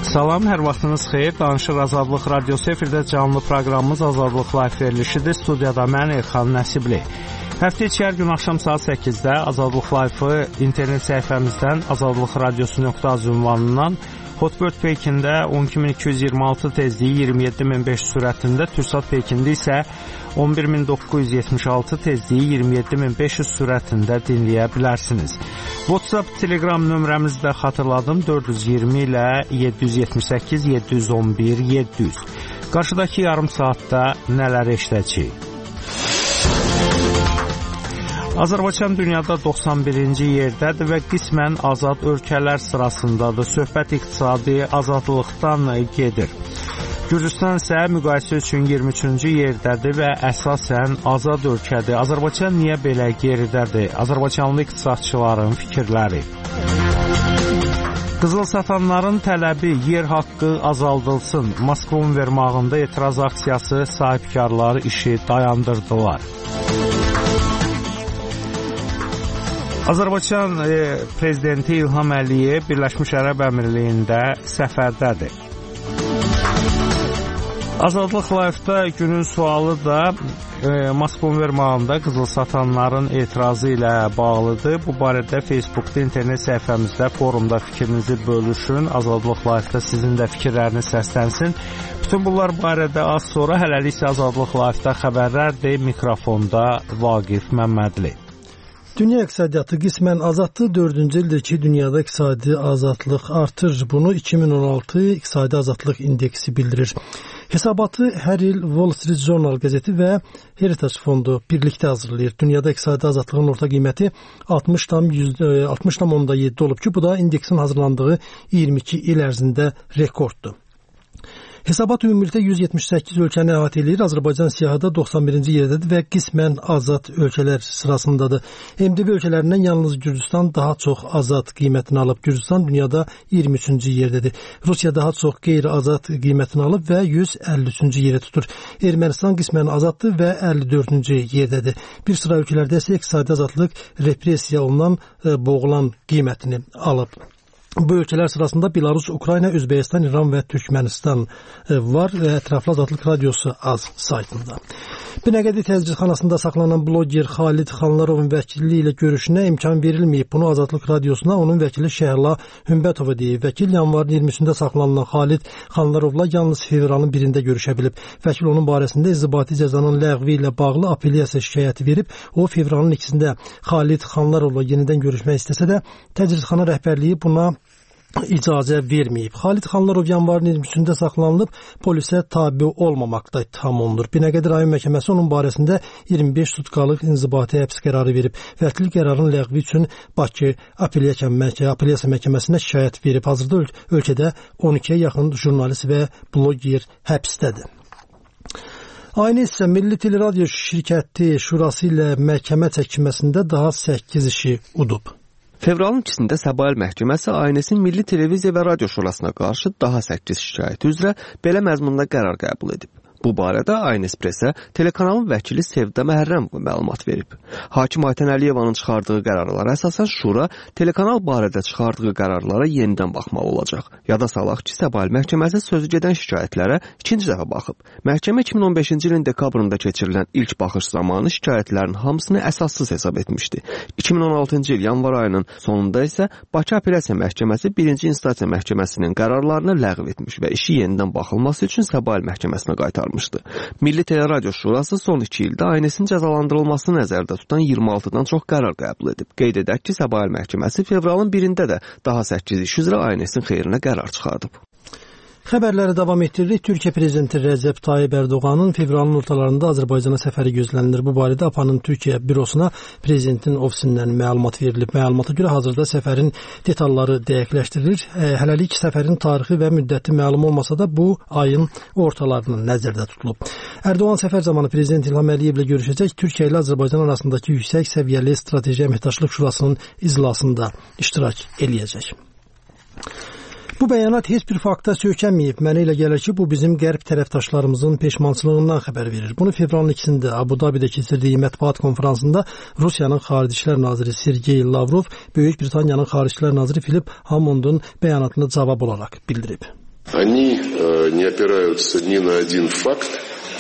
Salam, hər vaxtınız xeyir. Danışır Azadlıq Radiosu efirdə canlı proqramımız Azadlıq Live verilişidir. Studiyada mən Elxan Nəsibli. Həftə içi hər gün axşam saat 8-də Azadlıq Live-ı internet səhifəmizdən azadlıqradiosu.az ünvanından Hotbird peykində 12226 tezliyi 27500 sürətində, Türksat peykində isə 11976 tezliyi 27500 sürətində dinləyə bilərsiniz. WhatsApp, Telegram nömrəmizi də xatırladım, 420 ilə 778 711 700. Qarşıdakı yarım saatda nələr eşidəcəyik? Azərbaycan dünyada 91-ci yerdədir və qismən azad ölkələr sırasındadır. Söhbət iqtisadi azadlıqdan gedir. Gürcüstan isə müqayisə üçün 23-cü yerdədir və əsasən azad ölkədir. Azərbaycan niyə belə geridədir? Azərbaycanlı iqtisadçıların fikirləri. Qızıl satanların tələbi yer haqqı azaldılsın. Moskva vermağında etiraz aksiyası sahibkarlar işi dayandırdılar. Azərbaycan prezidenti İlham Əliyev Birləşmiş Ərəb Əmirliyində səfərdədir. Azadlıq Live-da günün sualı da Moskva vermağında qızıl satanların etirazı ilə bağlıdır. Bu barədə Facebookda, internet səhifəmizdə, forumda fikrinizi bölüşün. Azadlıq Live-da sizin də fikirləriniz səslənsin. Bütün bunlar barədə az sonra, hələlik isə Azadlıq Live-da xəbərlərdir. Mikrofonda Vaqif Məmmədli. Dünya iqtisadiyyatı qismən azaddır. 4-cü ildir ki, dünyada iqtisadi azadlıq artır. Bunu 2016 İqtisadi Azadlıq İndeksi bildirir. Hesabatı hər il Wall Street Journal qəzeti və Heritage Fondu birlikdə hazırlayır. Dünyada iqtisadi azadlığın orta qiyməti 60,7 olub ki, bu da indeksin hazırlandığı 22 il ərzində rekorddur. Hesabat ümumilikdə 178 ölkəni əhatə edir. Azərbaycan siyahıda 91-ci yerdədir və qismən azad ölkələr sırasındadır. MDB ölkələrindən yalnız Gürcüstan daha çox azad qiymətini alıb. Gürcüstan dünyada 23-cü yerdədir. Rusiya daha çox qeyri-azad qiymətini alıb və 153-cü yerə tutur. Ermənistan qismən azaddır və 54-cü yerdədir. Bir sıra ölkələrdə isə iqtisadi azadlıq repressiya olunan, boğulan qiymətini alıb. Bu ölkələr sırasında Belarus, Ukrayna, Özbəkistan, İran və Türkmənistan var və ətraflı Azadlıq Radiosu az saytında. Binəqədi təcridxanasında saxlanan bloger Xalid Xanlarovun vəkilliyi ilə görüşünə imkan verilməyib. Bunu Azadlıq Radiosuna onun vəkili Şəhla Hümbətova deyib. Vəkil yanvarın 20-sində saxlanılan Xalid Xanlarovla yalnız fevralın 1-də görüşə bilib. Vəkil onun barəsində inzibati cəzanın ləğvi ilə bağlı apellyasiya şikayəti verib. O, fevralın 2-sində Xalid Xanlarovla yenidən görüşmək istəsə də təcridxana rəhbərliyi buna icazə verməyib. Xalid Xanlarov yanvarın 23-də saxlanılıb, polisə tabi olmamaqda ittiham olunur. Binəqədi rayon məhkəməsi onun barəsində 25 sutkalıq inzibati həbs qərarı verib. Vəkil qərarın ləğvi üçün Bakı apellyasiya məhkəməsinə şikayət verib. Hazırda ölkədə 12-yə yaxın jurnalist və bloger həbsdədir. Aynı isə Milli Teleradio Şirkəti Şurası ilə məhkəmə çəkilməsində daha 8 işi udub. Fevralın 2-sində Səbail Məhkəməsi ANS-in Milli Televiziya və Radio Şurasına qarşı daha 8 şikayəti üzrə belə məzmunda qərar qəbul edib. Bu barədə ANS Presə telekanalın vəkili Sevda Məhərrəmova məlumat verib. Hakim Aytən Əliyevanın çıxardığı qərarlara əsasən Şura telekanal barədə çıxardığı qərarlara yenidən baxmalı olacaq. Yada salaq ki, Səbail Məhkəməsi sözü gedən şikayətlərə ikinci dəfə baxıb. Məhkəmə 2015-ci ilin dekabrında keçirilən ilk baxış zamanı şikayətlərin hamısını əsassız hesab etmişdi. 2016-cı il yanvar ayının sonunda isə Bakı Apellyasiya Məhkəməsi 1-ci instansiya məhkəməsinin qərarlarını ləğv etmiş və işi yenidən baxılması üçün Səbail Məhkəməsinə qaytarmışdı. Milli Teleradio Şurası son 2 ildə ANS-in cəzalandırılmasını nəzərdə tutan 26-dan çox qərar qəbul edib. Qeyd edək ki, Səbail Məhkəməsi fevralın 1-də də daha 8 iş üzrə ANS-in xeyrinə qərar çıxardıb. Xəbərləri davam etdiririk. Türkiyə Prezidenti Rəcəb Tayyib Ərdoğanın fevralın ortalarında Azərbaycana səfəri gözlənilir. Bu barədə APA'nın Türkiyə bürosuna prezidentin ofisindən məlumat verilib. Məlumata görə hazırda səfərin detalları dəqiqləşdirilir. Hələlik səfərin tarixi və müddəti məlum olmasa da bu ayın ortalarının nəzərdə tutulub. Ərdoğan səfər zamanı Prezident İlham Əliyevlə görüşəcək. Türkiyə ilə Azərbaycan arasındakı yüksək səviyyəli strateji əməkdaşlıq şurasının iclasında iştirak eləyəcək. Bu bəyanat heç bir fakta söykənməyib. Mənə elə gəlir ki, bu bizim qərb tərəfdaşlarımızın peşmançılığından xəbər verir. Bunu fevralın 2-sində Abu Dabidə keçirdiyi mətbuat konfransında Rusiyanın Xarici İşlər naziri Sergey Lavrov, Böyük Britaniyanın Xarici İşlər naziri Philip Hammondun bəyanatına cavab olaraq bildirib. Они не опираются ни на один факт.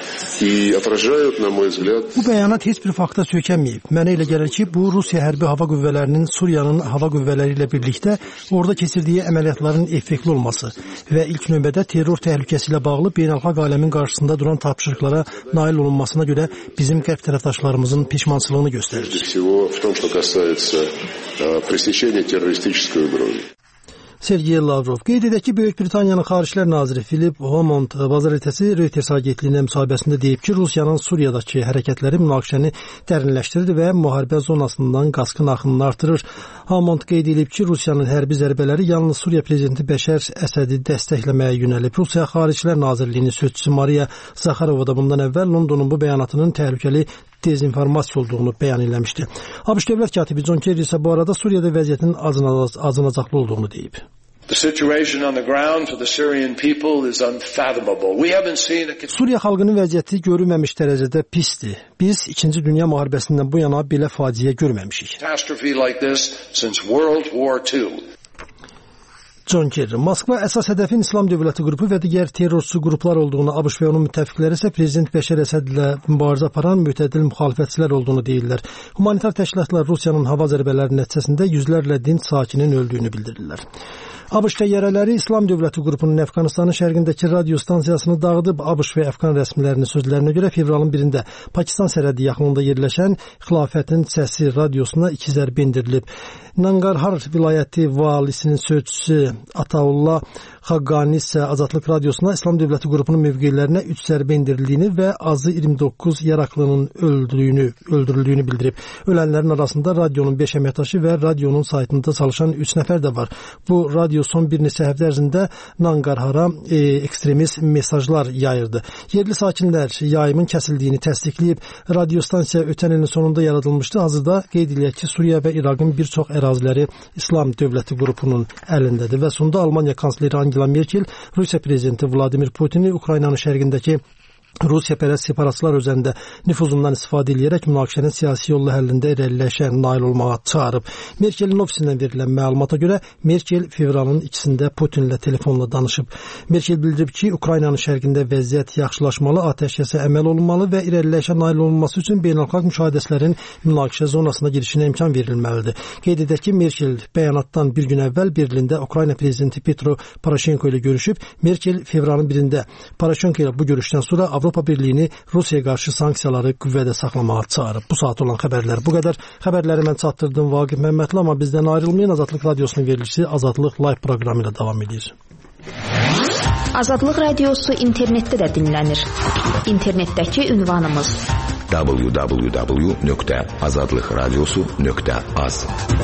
Bu bəyanat heç bir fakta söykənməyib. Mənə elə gəlir ki, bu Rusiya hərbi hava qüvvələrinin Suriyanın hava qüvvələri ilə birlikdə orada keçirdiyi əməliyyatların effektli olması və ilk növbədə terror təhlükəsi ilə bağlı beynəlxalq aləmin qarşısında duran tapşırıqlara nail olunmasına görə bizim qərb tərəfdaşlarımızın peşmançılığını göstərir. Sergey Lavrov. Qeyd edək ki, Böyük Britaniyanın Xariclər Naziri Philip Hammond bazar ertəsi Reuters agentliyinə müsahibəsində deyib ki, Rusiyanın Suriyadakı hərəkətləri münaqişəni dərinləşdirir və müharibə zonasından qaçqın axınını artırır. Hammond qeyd edib ki, Rusiyanın hərbi zərbələri yalnız Suriya prezidenti Bəşər Əsədi dəstəkləməyə yönəlib. Rusiya Xariclər Nazirliyinin sözçüsü Mariya Zakharova da bundan əvvəl Londonun bu bəyanatının təhlükəli dezinformasiya olduğunu bəyan eləmişdi. ABŞ dövlət katibi John Kerry isə bu arada Suriyada vəziyyətin acınacaqlı olduğunu deyib. Suriya xalqının vəziyyəti görülməmiş dərəcədə pisdir. Biz 2-ci Dünya müharibəsindən bu yana belə faciə görməmişik. John Kerry. Moskva əsas hədəfin İslam Dövləti qrupu və digər terrorçu qruplar olduğunu, ABŞ və onun müttəfiqləri isə prezident Bəşər Əsəd ilə mübarizə aparan mütəddil müxalifətçilər olduğunu deyirlər. Humanitar təşkilatlar Rusiyanın hava zərbələri nəticəsində yüzlərlə dinc sakinin öldüyünü bildirirlər. ABŞ təyyarələri İslam Dövləti qrupunun Əfqanistanın şərqindəki radio stansiyasını dağıdıb. ABŞ və Əfqan rəsmilərinin sözlərinə görə fevralın 1-də Pakistan sərhədi yaxınlığında yerləşən Xilafətin Səsi radiosuna 2 zərbə endirilib. Nangarhar vilayəti valisinin sözçüsü Ataullah Xaqani isə Azadlıq radiosuna İslam Dövləti qrupunun mövqelərinə 3 zərbə endirildiyini və azı 29 yaraqlının öldürüldüyünü bildirib. Ölənlərin arasında radionun 5 əməkdaşı və radionun saytında çalışan 3 nəfər də var. Bu radio son bir neçə həftə ərzində Nangarhara ekstremist mesajlar yayırdı. Yerli sakinlər yayımın kəsildiyini təsdiqləyib. Radiostansiya ötən ilin sonunda yaradılmışdı. Hazırda qeyd edilək ki, Suriya və İraqın bir çox əraziləri İslam Dövləti qrupunun əlindədir və sonda Almaniya kansleri Angela Merkel, Rusiya prezidenti Vladimir Putini Ukraynanın şərqindəki Rusiya-pərəst separatçılar üzərində nüfuzundan istifadə edərək münaqişənin siyasi yolla həllində irəliləyişə nail olmağa çağırıb. Merkelin ofisindən verilən məlumata görə Merkel fevralın 2-də Putinlə telefonla danışıb. Merkel bildirib ki, Ukraynanın şərqində vəziyyət yaxşılaşmalı, atəşkəsə əməl olunmalı və irəliləyişə nail olunması üçün beynəlxalq müşahidəçilərin münaqişə zonasına girişinə imkan verilməlidir. Qeyd edək ki, Merkel bəyanatdan bir gün əvvəl Berlində Ukrayna prezidenti Petro Poroshenko ilə görüşüb. Merkel fevralın 1-də Poroshenko ilə bu görüşdən sonra Avropa Birliyini Rusiyaya qarşı sanksiyaları qüvvədə saxlamağa çağırıb. Bu saat olan xəbərlər bu qədər. Xəbərləri mən çatdırdım Vaqif Məmmədli, amma bizdən ayrılmayın. Azadlıq Radiosunun verilişi Azadlıq Live proqramı ilə davam edir. Azadlıq Radiosu internetdə də dinlənir. İnternetdəki ünvanımız www.azadlıqradiosu.az.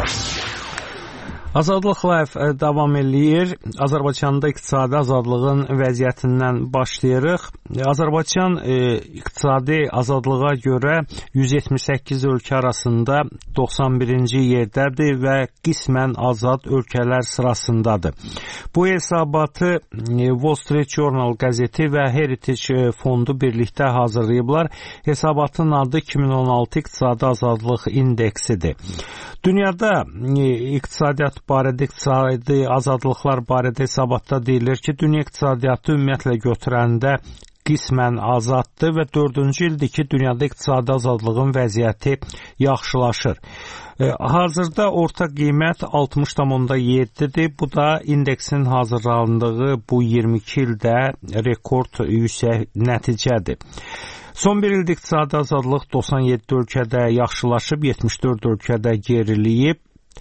Azadlıq Live davam eləyir. Azərbaycanda iqtisadi azadlığın vəziyyətindən başlayırıq. Azərbaycan iqtisadi azadlığa görə 178 ölkə arasında 91-ci yerdədir və qismən azad ölkələr sırasındadır. Bu hesabatı Wall Street Journal qəzeti və Heritage fondu birlikdə hazırlayıblar. Hesabatın adı 2016 İqtisadi Azadlıq İndeksidir. Dünyada iqtisadiyyat barədə, iqtisadi azadlıqlar barədə hesabatda deyilir ki, dünya iqtisadiyyatı ümumiyyətlə götürəndə qismən azaddır və 4-cü ildir ki, dünyada iqtisadi azadlığın vəziyyəti yaxşılaşır. Hazırda orta qiymət 60,7-dir. Bu da indeksin hazırlandığı bu 22 ildə rekord yüksək nəticədir. Son bir ildə iqtisadi azadlıq 97 ölkədə yaxşılaşıb, 74 ölkədə geriliyib.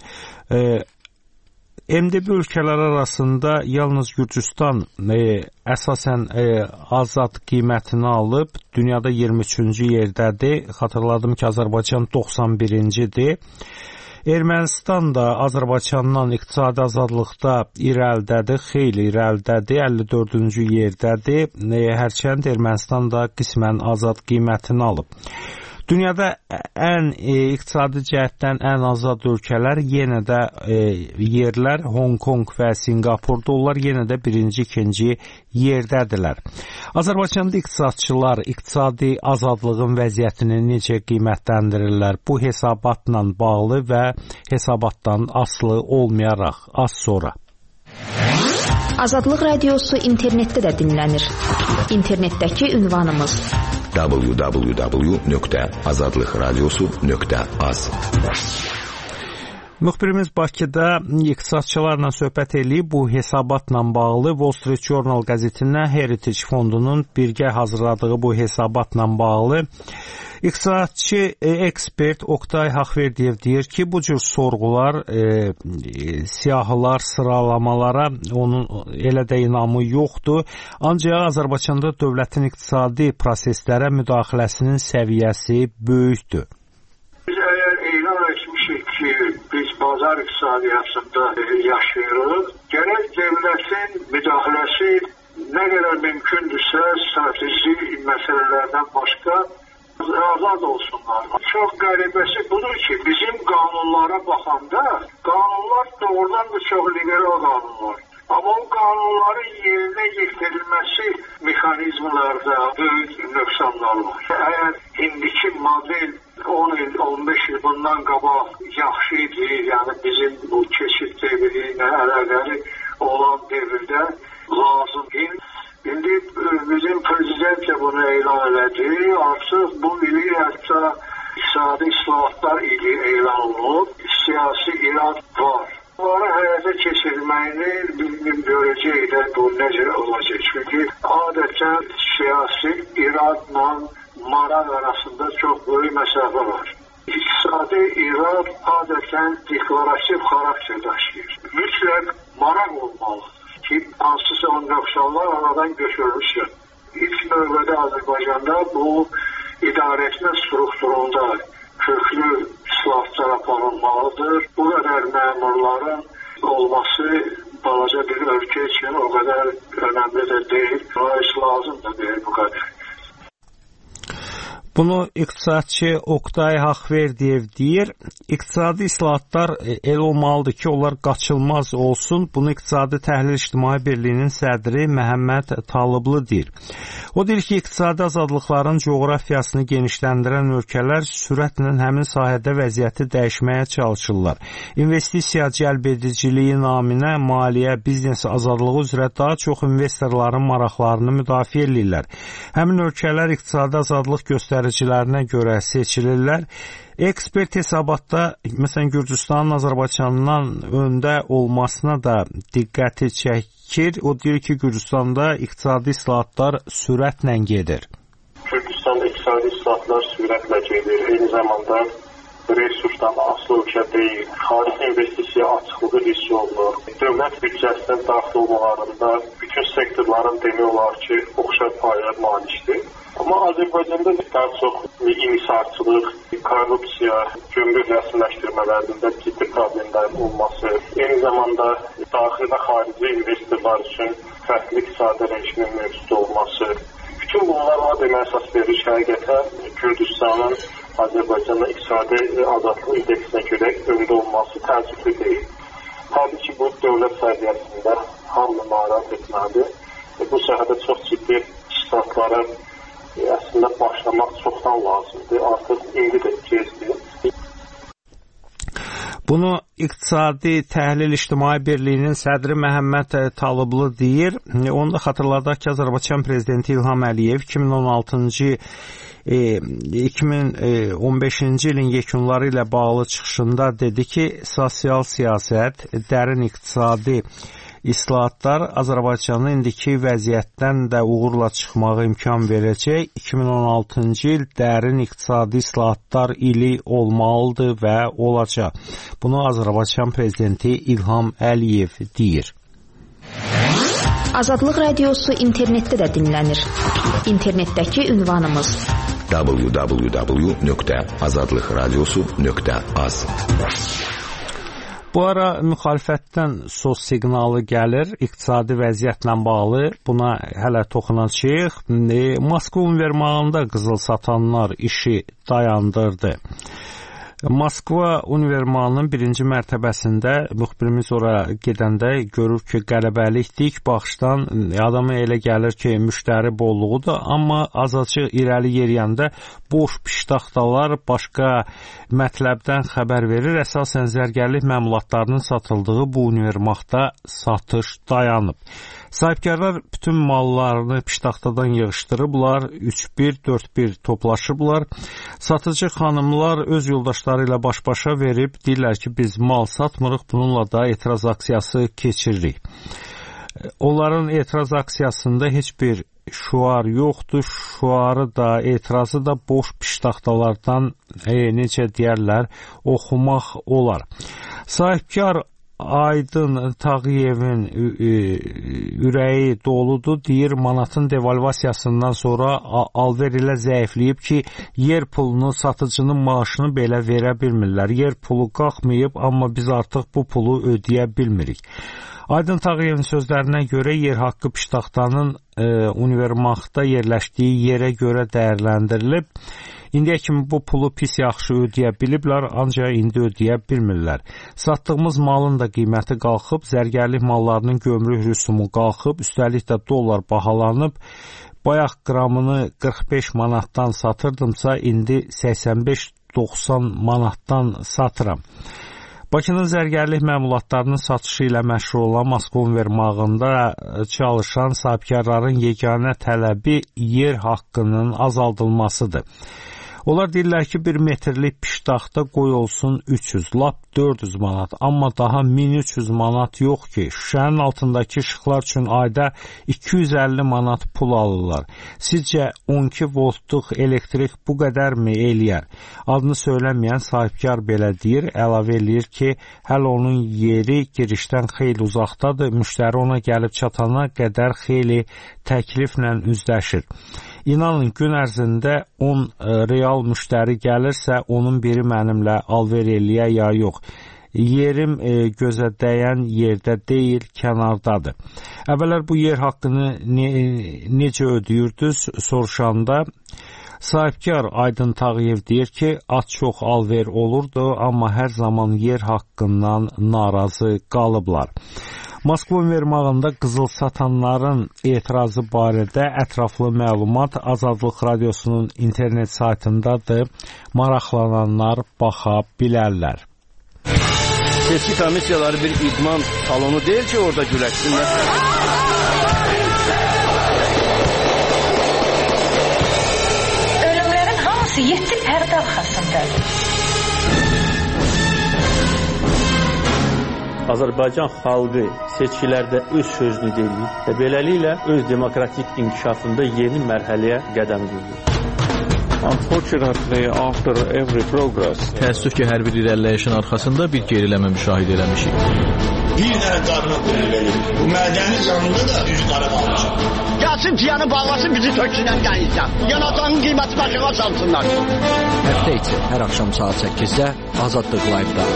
MDB ölkələr arasında yalnız Gürcüstan əsasən azad qiymətini alıb, dünyada 23-cü yerdədir. Xatırladım ki, Azərbaycan 91-cidir. Ermənistan da Azərbaycandan iqtisadi azadlıqda irəlidədir, xeyli irəlidədir, 54-cü yerdədir. Hərçənd Ermənistan da qismən azad qiymətini alıb. Dünyada iqtisadi cəhətdən ən azad ölkələr yenə də yerlər Hong Kong və Sinqapurda, onlar yenə də birinci, ikinci yerdədirlər. Azərbaycanda iqtisadçılar iqtisadi azadlığın vəziyyətini necə qiymətləndirirlər? Bu hesabatla bağlı və hesabatdan asılı olmayaraq az sonra. Azadlıq Radiosu internetdə də dinlənir. İnternetdəki ünvanımız www.azadlıqradiosu.az. Müxbirimiz Bakıda iqtisadçılarla söhbət eləyib bu hesabatla bağlı Wall Street Journal qəzetindən Heritage Fondunun birgə hazırladığı bu hesabatla bağlı iqtisadçı ekspert Oqtay Haqverdiyev deyir ki, bu cür sorğular, siyahılar, sıralamalara onun elə də inamı yoxdur. Ancaq Azərbaycanda dövlətin iqtisadi proseslərə müdaxiləsinin səviyyəsi böyükdür. Biz əgər elan etmişik ki, biz bazar iqtisadiyyatında yaşayırıq, gərək dövlətin müdaxiləsi nə qədər mümkündürsə strateji məsələlərdən başqa azad olsunlar. Çox qəribəsi budur ki, bizim qanunlara baxanda qanunlar doğrudan da çox liberal qanunlar. Amma o qanunların yerinə yetirilməsi mexanizmlarda böyük nöqsanlar var. Əgər indiki model 10 il, 15 il bundan qabaq yaxşı idi, yəni bizim bu keçid devri ilə əlaqəli olan devirdə lazım idi. İndi bizim prezident də bunu elan elədi. Artıq bu ili hətta iqtisadi islahatlar ili elan olunub. Siyasi irad var. Bunları həyata keçirməyini bir görəcək də bu necə olacaq. Çünki adətən siyasi iradla maraq arasında çox böyük məsafə var. İqtisadi irad adətən deklarativ xarakter daşıyır. Mütləq maraq olmalıdır ki, hansısa o nöqsanlar aradan götürülsün. İlk növbədə Azərbaycanda bu idarəetmə strukturunda köklü islahatlar aparılmalıdır. Bu qədər məmurların olması balaca bir ölkə üçün o qədər önəmli də deyil. Lazım da deyil bu qədər. Bunu iqtisadçı Oqtay Haqverdiyev deyir. İqtisadi islahatlar el olmalıdır ki, onlar qaçılmaz olsun. Bunu İqtisadi Təhlil İctimai Birliyinin sədri Məhəmməd Talıblı deyir. O deyir ki, iqtisadi azadlıqların coğrafiyasını genişləndirən ölkələr sürətlə həmin sahədə vəziyyəti dəyişməyə çalışırlar. İnvestisiya cəlbediciliyi naminə maliyyə, biznes azadlığı üzrə daha çox investorların maraqlarını müdafiə edirlər. Həmin ölkələr iqtisadi azadlıq göstəricilərinə görə seçilirlər. Ekspert hesabatda, məsələn, Gürcüstanın Azərbaycandan öndə olmasına da diqqəti çəkir. O deyir ki, Gürcüstanda iqtisadi islahatlar sürətlə gedir. Gürcüstanda iqtisadi islahatlar sürətlə gedir. Eyni zamanda resursdan asılı ölkə deyil. Xarici investisiya açıqlığı hiss olunur. Dövlət büdcəsindən daxil olmalarında bütün sektorların demək olar ki, oxşar paya malikdir. Amma Azərbaycanda daha çox inhisarçılıq, korrupsiya, gömrük rəsmiləşdirmələrində ciddi problemlərin olması, eyni zamanda daxili və xarici investorlar üçün fərqli iqtisadi rejimin mövcud olması, bütün bunlar ona demək əsas verir həqiqətən Gürcüstanın Azərbaycanda iqtisadi azadlıq indeksinə görə öndə olması təəssüflü deyil. Təbii ki, bu dövlət səviyyəsində hamı narazı etməlidir. Bu sahədə çox ciddi islahatlara əslində başlamaq çoxdan lazımdır. Artıq indi də gecdir. Bunu İqtisadi Təhlil İctimai Birliyinin sədri Məhəmməd Talıblı deyir. Onu da xatırladaq ki, Azərbaycan Prezidenti İlham Əliyev 2015-ci ilin yekunları ilə bağlı çıxışında dedi ki, sosial siyasət, dərin iqtisadi islahatlar Azərbaycanın indiki vəziyyətdən də uğurla çıxmağa imkan verəcək. 2016-cı il dərin iqtisadi islahatlar ili olmalıdır və olacaq. Bunu Azərbaycan Prezidenti İlham Əliyev deyir. Azadlıq Radiosu internetdə də dinlənir. İnternetdəki ünvanımız www.azadlıqradiosu.az. Bu ara müxalifətdən sos siqnalı gəlir, iqtisadi vəziyyətlə bağlı. Buna hələ toxunacağıq. Moskva univermağında qızıl satanlar işi dayandırdı. Moskva Univermalının birinci mərtəbəsində müxbirimiz ora gedəndə görür ki, qələbəlik dik baxışdan adama elə gəlir ki, müştəri bolluğudur, amma azacıq irəli yeriyəndə boş piştaxtalar başqa mətləbdən xəbər verir. Əsasən zərgərlik məmulatlarının satıldığı bu univermaqda satış dayanıb. Sahibkarlar bütün mallarını piştaxtadan yığışdırıblar, 3-1, 4-1 toplaşıblar. Satıcı xanımlar öz yoldaşları ilə baş-başa verib, deyirlər ki, biz mal satmırıq, bununla da etiraz aksiyası keçiririk. Onların etiraz aksiyasında heç bir şuar yoxdur, şuarı da, etirazı da boş piştaxtalardan, necə deyərlər, oxumaq olar. Sahibkar Aydın Tağıyevin ürəyi doludur, deyir, manatın devalvasiyasından sonra alver ilə zəifləyib ki, yer pulunu, satıcının maaşını belə verə bilmirlər. Yer pulu qalxmayıb, amma biz artıq bu pulu ödəyə bilmirik. Aydın Tağıyevin sözlərinə görə yer haqqı piştaxtanın univermaqda yerləşdiyi yerə görə dəyərləndirilib. İndiyə kimi bu pulu pis yaxşı ödəyə biliblər, ancaq indi ödəyə bilmirlər. Satdığımız malın da qiyməti qalxıb, zərgərlik mallarının gömrük rüsumu qalxıb, üstəlik də dollar bahalanıb. Bayaq qramını 45 manatdan satırdımsa, indi 85-90 manatdan satıram. Bakının zərgərlik məmulatlarının satışı ilə məşğul olan Moskva Univermağında çalışan sahibkarların yeganə tələbi yer haqqının azaldılmasıdır. Onlar deyirlər ki, 1 metrlik piştaxta qoy olsun 300, lap 400 manat, amma daha 1300 manat yox ki, şüşənin altındakı işıqlar üçün ayda 250 manat pul alırlar. Sizcə 12 voltluq elektrik bu qədər mi eləyər? Adını söyləməyən sahibkar belə deyir, əlavə eləyir ki, hələ onun yeri girişdən xeyli uzaqdadır, müştəri ona gəlib çatana qədər xeyli təkliflə üzləşir. İnanın, gün ərzində 10 real müştəri gəlirsə, onun biri mənimlə alver eləyə ya yox. Yerim gözə dəyən yerdə deyil, kənardadır. Əvvəllər bu yer haqqını necə ödəyirdiniz soruşanda, sahibkar Aydın Tağıyev deyir ki, az çox alver olurdu, amma hər zaman yer haqqından narazı qalıblar. Moskva Univermağında qızıl satanların etirazı barədə ətraflı məlumat Azadlıq Radiosunun internet saytındadır. Maraqlananlar baxa bilərlər. Seçki komissiyaları bir idman salonu deyil ki, orada güləşsinlər. Ölümlərin hamısı 7 pərdə arxasındadır. Azərbaycan xalqı seçkilərdə öz sözünü deyir və beləliklə öz demokratik inkişafında yeni mərhələyə qədəm qoyur. Unfortunately, after every progress, təəssüf ki, hər bir irəliləyişin arxasında bir geriləmə müşahidə eləmişik. Bir dənə qarına pul verir. Bu mədəni canında da üz qara qalmışıq. Gəlsin piyanı bağlasın, bizi töksünən dənizdən. Yanatanın qiyməti başına salsınlar. Həftə içi hər axşam saat 8-də Azadlıq Live-da.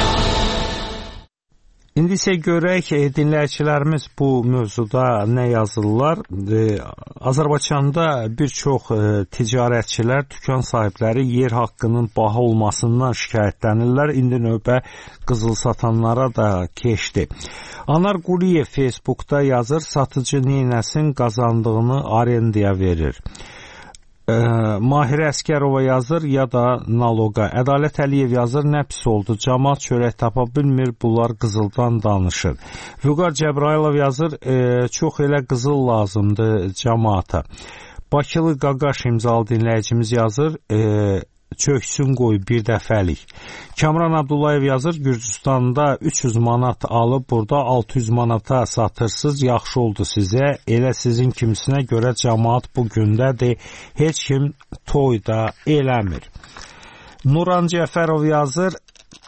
İndi isə görək, dinləyicilərimiz bu mövzuda nə yazırlar. Azərbaycanda bir çox ticarətçilər, dükan sahibləri yer haqqının baha olmasından şikayətlənirlər. İndi növbə qızıl satanlara da keçdi. Anar Quliyev Facebookda yazır, satıcı neynəsin qazandığını arendaya verir. Mahirə Əskərova yazır, ya da naloqa. Ədalət Əliyev yazır, nə pis oldu, cəmaat çörək tapa bilmir, bunlar qızıldan danışır. Vüqar Cəbrailov yazır, çox elə qızıl lazımdır cəmaata. Bakılı Qaqaş imzalı dinləyicimiz yazır, çöksün qoy bir dəfəlik. Kamran Abdullayev yazır, Gürcüstanda 300 manat alıb burada 600 manata satırsınız, yaxşı oldu sizə. Elə sizin kimisinə görə cəmaat bu gündədir, heç kim toy da eləmir. Nuran Cəfərov yazır,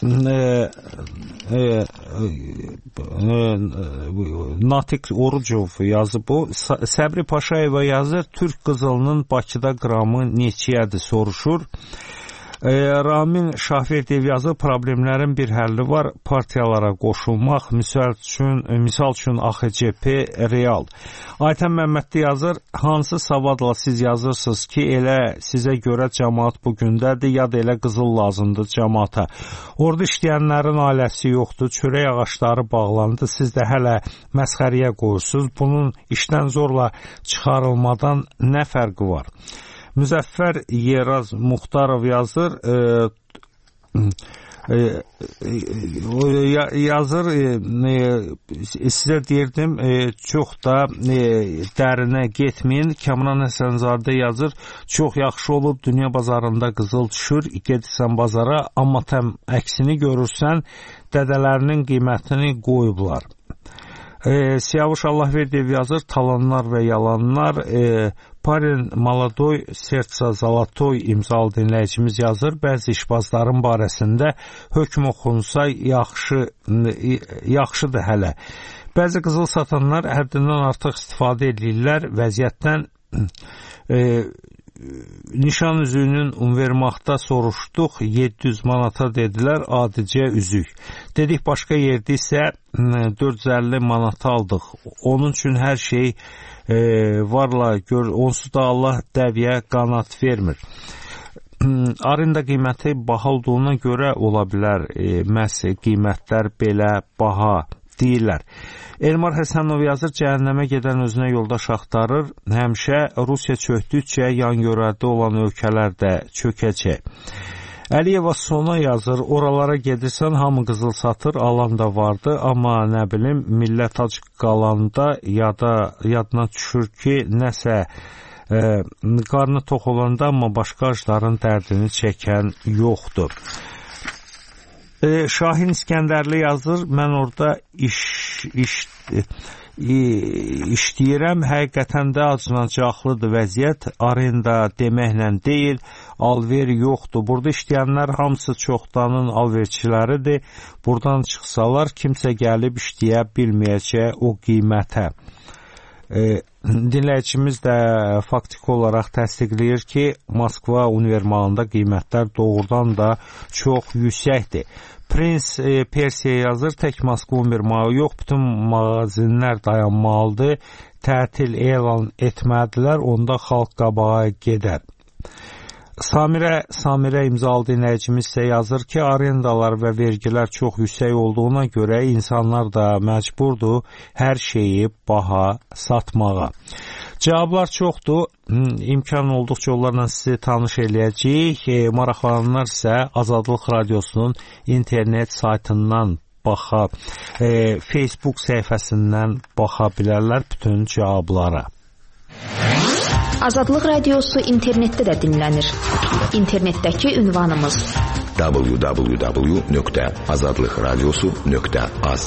Natiq Orucov yazı bu. Səbri Paşayeva yazır, Türk qızılının Bakıda qramı neçəyədir soruşur. Ramin Şahverdiyev yazır, problemlərin bir həlli var, partiyalara qoşulmaq, misal üçün AXCP, Real. Aytən Məmmədli yazır, hansı savadla siz yazırsınız ki, elə sizə görə cəmaat bugündədir, ya da elə qızıl lazımdır cəmaata. Orada işləyənlərin ailəsi yoxdur, çörək ağaçları bağlandı, siz də hələ məsxəriyə qoyursunuz, bunun işdən zorla çıxarılmadan nə fərqi var? Müzəffər Yeraz Muxtarov yazır, sizə deyirdim, çox da dərinə getməyin. Kamran Həsənzadə yazır, çox yaxşı olub, dünya bazarında qızıl düşür, gedirsən bazara, amma təm əksini görürsən, dədələrinin qiymətini qoyublar. Siyavuş Allahverdiyev yazır, talanlar və yalanlar. Parin Maladoy Sertsa Zalatoy imzalı dinləyicimiz yazır, bəzi işbazların barəsində hökm oxunsa yaxşıdır hələ. Bəzi qızıl satanlar həddindən artıq istifadə edirlər vəziyyətdən. Nişan üzüyünün Univermaqda soruşduq, 700 manata dedilər, adicə üzük. Dedik, başqa yerdə isə 450 manata aldıq. Onun üçün hər şey varla gör, onsuz da Allah dəviyə qanat vermir. Arenda qiyməti baha olduğuna görə ola bilər, məhz qiymətlər belə baha deyirlər. Elmar Həsənov yazır, cəhənnəmə gedən özünə yoldaş axtarır, həmişə Rusiya çöktükcə yan görərdə olan ölkələr də çökəcək. Əliyeva Sona yazır, oralara gedirsən, hamı qızıl satır, alan da vardı, amma nə bilim, millət ac qalanda yadına düşür ki, nəsə qarnı tox olanda, amma başqa acların dərdini çəkən yoxdur. Şahin İskəndərli yazır, mən orada işləyirəm, həqiqətən də acınacaqlıdır vəziyyət, arenda deməklə deyil, alver yoxdur. Burada işləyənlər hamısı çoxdanın alverçiləridir, buradan çıxsalar kimsə gəlib işləyə bilməyəcək o qiymətə. Dinləyicimiz də faktiki olaraq təsdiqləyir ki, Moskva Univermağında qiymətlər doğrudan da çox yüksəkdir. Prins Persiya yazır, tək Moskva Univermağı yox, bütün mağazinlər dayanmalıdır, tətil elan etmədilər, onda xalq qabağa gedər. Samirə imzalı dinləyicimiz isə yazır ki, arendalar və vergilər çox yüksək olduğuna görə insanlar da məcburdur hər şeyi baha satmağa. Cavablar çoxdur, imkan olduqca onlarla sizi tanış eləyəcəyik. Maraqlananlar isə Azadlıq Radiosunun internet saytından baxa, Facebook səhifəsindən baxa bilərlər bütün cavablara. Azadlıq Radiosu internetdə də dinlənir. İnternetdəki ünvanımız www.azadlıqradiosu.az.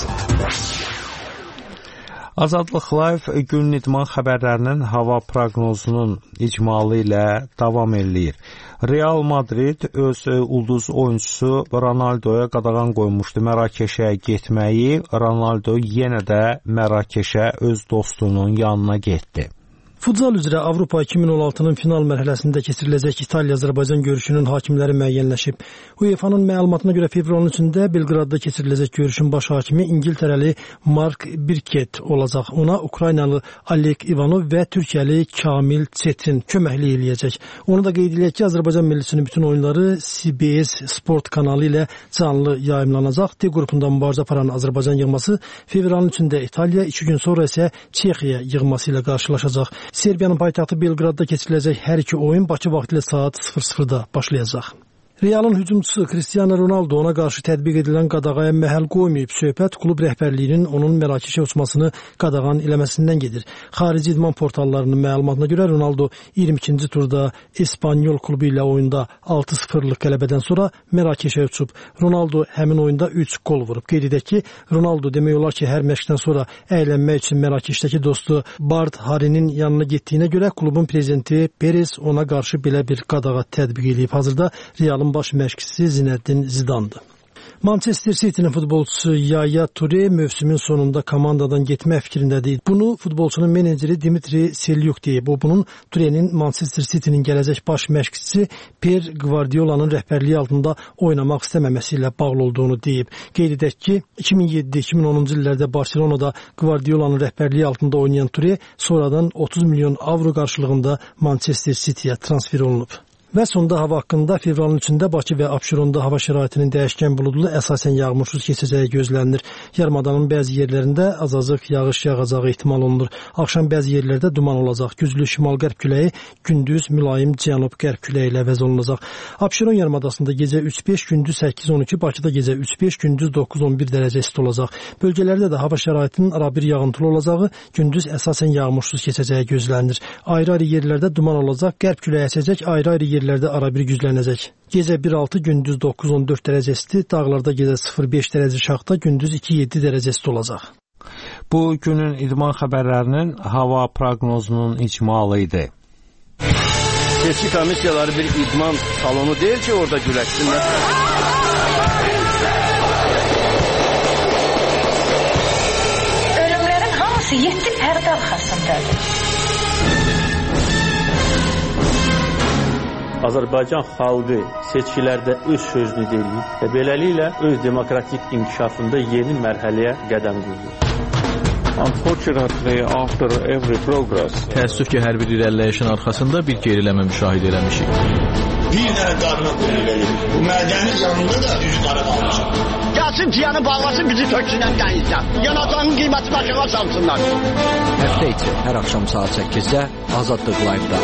Azadlıq Live gün idman xəbərlərinin hava proqnozunun icmalı ilə davam eləyir. Real Madrid öz ulduz oyuncusu Ronaldoya qadağan qoymuşdu Mərakeşə getməyi. Ronaldo yenə də Mərakeşə öz dostunun yanına getdi. Futsal üzrə Avropa 2016-nın final mərhələsində keçiriləcək İtaliya-Azərbaycan görüşünün hakimləri müəyyənləşib. UEFA-nın məlumatına görə fevralın 3-də Belqradda keçiriləcək görüşün baş hakimi İngiltərəli Mark Birket olacaq. Ona Ukraynalı Alek Ivanov və Türkiyəli Kamil Çetin köməklik eləyəcək. Onu da qeyd edək ki, Azərbaycan millisinin bütün oyunları CBS Sport kanalı ilə canlı yayımlanacaq. D qrupunda mübarizə aparan Azərbaycan yığması fevralın 3-də İtaliya, 2 gün sonra isə Çexiya yığması ilə qarşılaşacaq. Serbiyanın paytaxtı Belqradda keçiriləcək hər iki oyun Bakı vaxtı ilə saat 00-da başlayacaq. Realın hücumçusu Cristiano Ronaldo ona qarşı tətbiq edilən qadağaya məhəl qoymayıb. Söhbət klub rəhbərliyinin onun Mərakeşə uçmasını qadağan eləməsindən gedir. Xarici idman portallarının məlumatına görə Ronaldo 22-ci turda İspanyol klubu ilə oyunda 6-0'lıq qələbədən sonra Mərakeşə uçub. Ronaldo həmin oyunda 3 gol vurub. Qeyd edək ki, Ronaldo demək olar ki, hər məşqdən sonra əylənmək üçün Mərakeşdəki dostu Bart Harinin yanına getdiyinə görə klubun prezidenti Perez ona qarşı belə bir qadağa tətbiq edib. Hazırda Realın baş məşqçisi Zinəddin Zidandır. Manchester City'nin futbolçusu Yaya Toure mövsümün sonunda komandadan getmək fikrindədir. Bunu futbolçunun meneceri Dimitri Selyuk deyib. O bunun Toure'nin Manchester City'nin gələcək baş məşqçisi Per Guardiola'nın rəhbərliyi altında oynamaq istəməməsi ilə bağlı olduğunu deyib. Qeyd edək ki, 2007-2010-cu illərdə Barcelona'da Guardiola'nın rəhbərliyi altında oynayan Toure sonradan 30 milyon avro qarşılığında Manchester City'yə transfer olunub. Və sonda hava haqqında fevralın 3-də Bakı və Abşeronda hava şəraitinin dəyişkən buludlu, əsasən yağmursuz keçəcəyi gözlənilir. Yarımadanın bəzi yerlərində azacıq yağış yağacağı ehtimal olunur. Axşam bəzi yerlərdə duman olacaq. Güclü şimal-qərb küləyi, gündüz mülayim cənub-qərb küləyi ilə əvəz olunacaq. Abşeron yarımadasında gecə 3-5, gündüz 8-12, Bakıda gecə 3-5, gündüz 9-11 dərəcə isti olacaq. Bölgələrdə də hava şəraitinin arabir yağıntılı olacağı, gündüz əsasən yağmursuz keçəcəyi gözlənilir. Ayrı-ayrı yerlərdə duman olacaq, qərb küləyi əsəcək, ayrı-ayrı yerlərdə arabir güclənəcək. Gecə 1-6, gündüz 9-14 dərəcə isti, dağlarda gecə 0-5 dərəcə şaxta, gündüz 2-7 dərəcə isti olacaq. Bu günün idman xəbərlərinin hava proqnozunun icmalı idi. Seçki komissiyaları bir idman salonu deyil ki, orada güləşsinlər. Ölümlərin hamısı 7 pərdə arxasındadır. Azərbaycan xalqı seçkilərdə öz sözünü deyir və beləliklə öz demokratik inkişafında yeni mərhələyə qədəm qoyur. Unfortunately, after every progress, təəssüf ki, hər bir irəliləyişin arxasında bir geriləmə müşahidə eləmişik. Bir dənə qarına qulluq edir. Bu mədənin yanında da üzü qara qalmışıq. Gəlsin ciyanı bağlasın, bizi töksünən dənizdən. Yanacağın qiyməti başına salsınlar. Həftə içi hər axşam saat 8-də Azadlıq Live-da.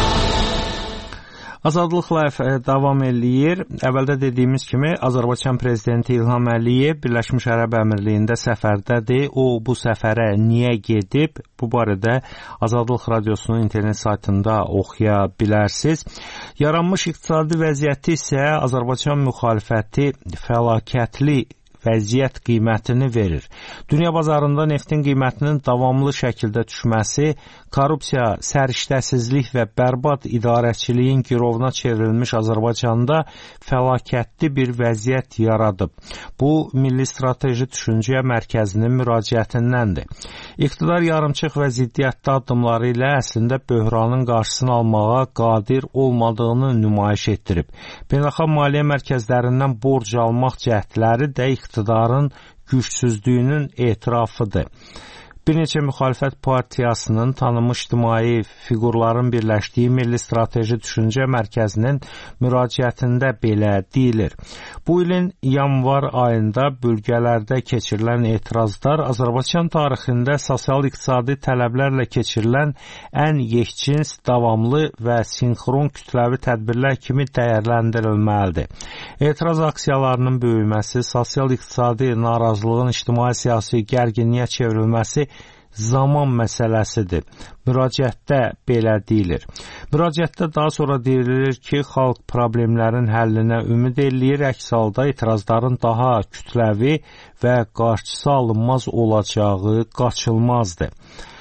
Azadlıq Live davam eləyir. Əvvəldə dediyimiz kimi Azərbaycan prezidenti İlham Əliyev Birləşmiş Ərəb Əmirliyində səfərdədir. O bu səfərə niyə gedib? Bu barədə Azadlıq Radiosunun internet saytında oxuya bilərsiniz. Yaranmış iqtisadi vəziyyəti isə Azərbaycan müxalifəti fəlakətli vəziyyət qiymətini verir. Dünya bazarında neftin qiymətinin davamlı şəkildə düşməsi, korrupsiya, səriştəsizlik və bərbad idarəçiliyin girovuna çevrilmiş Azərbaycanda fəlakətli bir vəziyyət yaradıb. Bu, Milli Strateji Düşüncə Mərkəzinin müraciətindəndir. İqtidar yarımçıq və ziddiyyətli addımları ilə əslində böhranın qarşısını almağa qadir olmadığını nümayiş etdirib. Beynəlxalq maliyyə mərkəzlərindən borc almaq cəhdləri də iqtidarın gücsüzlüyünün etirafıdır. Bir neçə müxalifət partiyasının tanınmış ictimai fiqurların birləşdiyi Milli Strateji Düşüncə Mərkəzinin müraciətində belə deyilir. Bu ilin yanvar ayında bölgələrdə keçirilən etirazlar Azərbaycan tarixində sosial-iqtisadi tələblərlə keçirilən ən yekcins, davamlı və sinxron kütləvi tədbirlər kimi dəyərləndirilməlidir. Etiraz aksiyalarının böyüməsi, sosial-iqtisadi narazılığın ictimai-siyasi gərginliyə çevrilməsi zaman məsələsidir. Müraciətdə belə deyilir. Müraciətdə daha sonra deyilir ki, xalq problemlərin həllinə ümid eləyir, əks halda etirazların daha kütləvi və qarşısı alınmaz olacağı qaçılmazdır.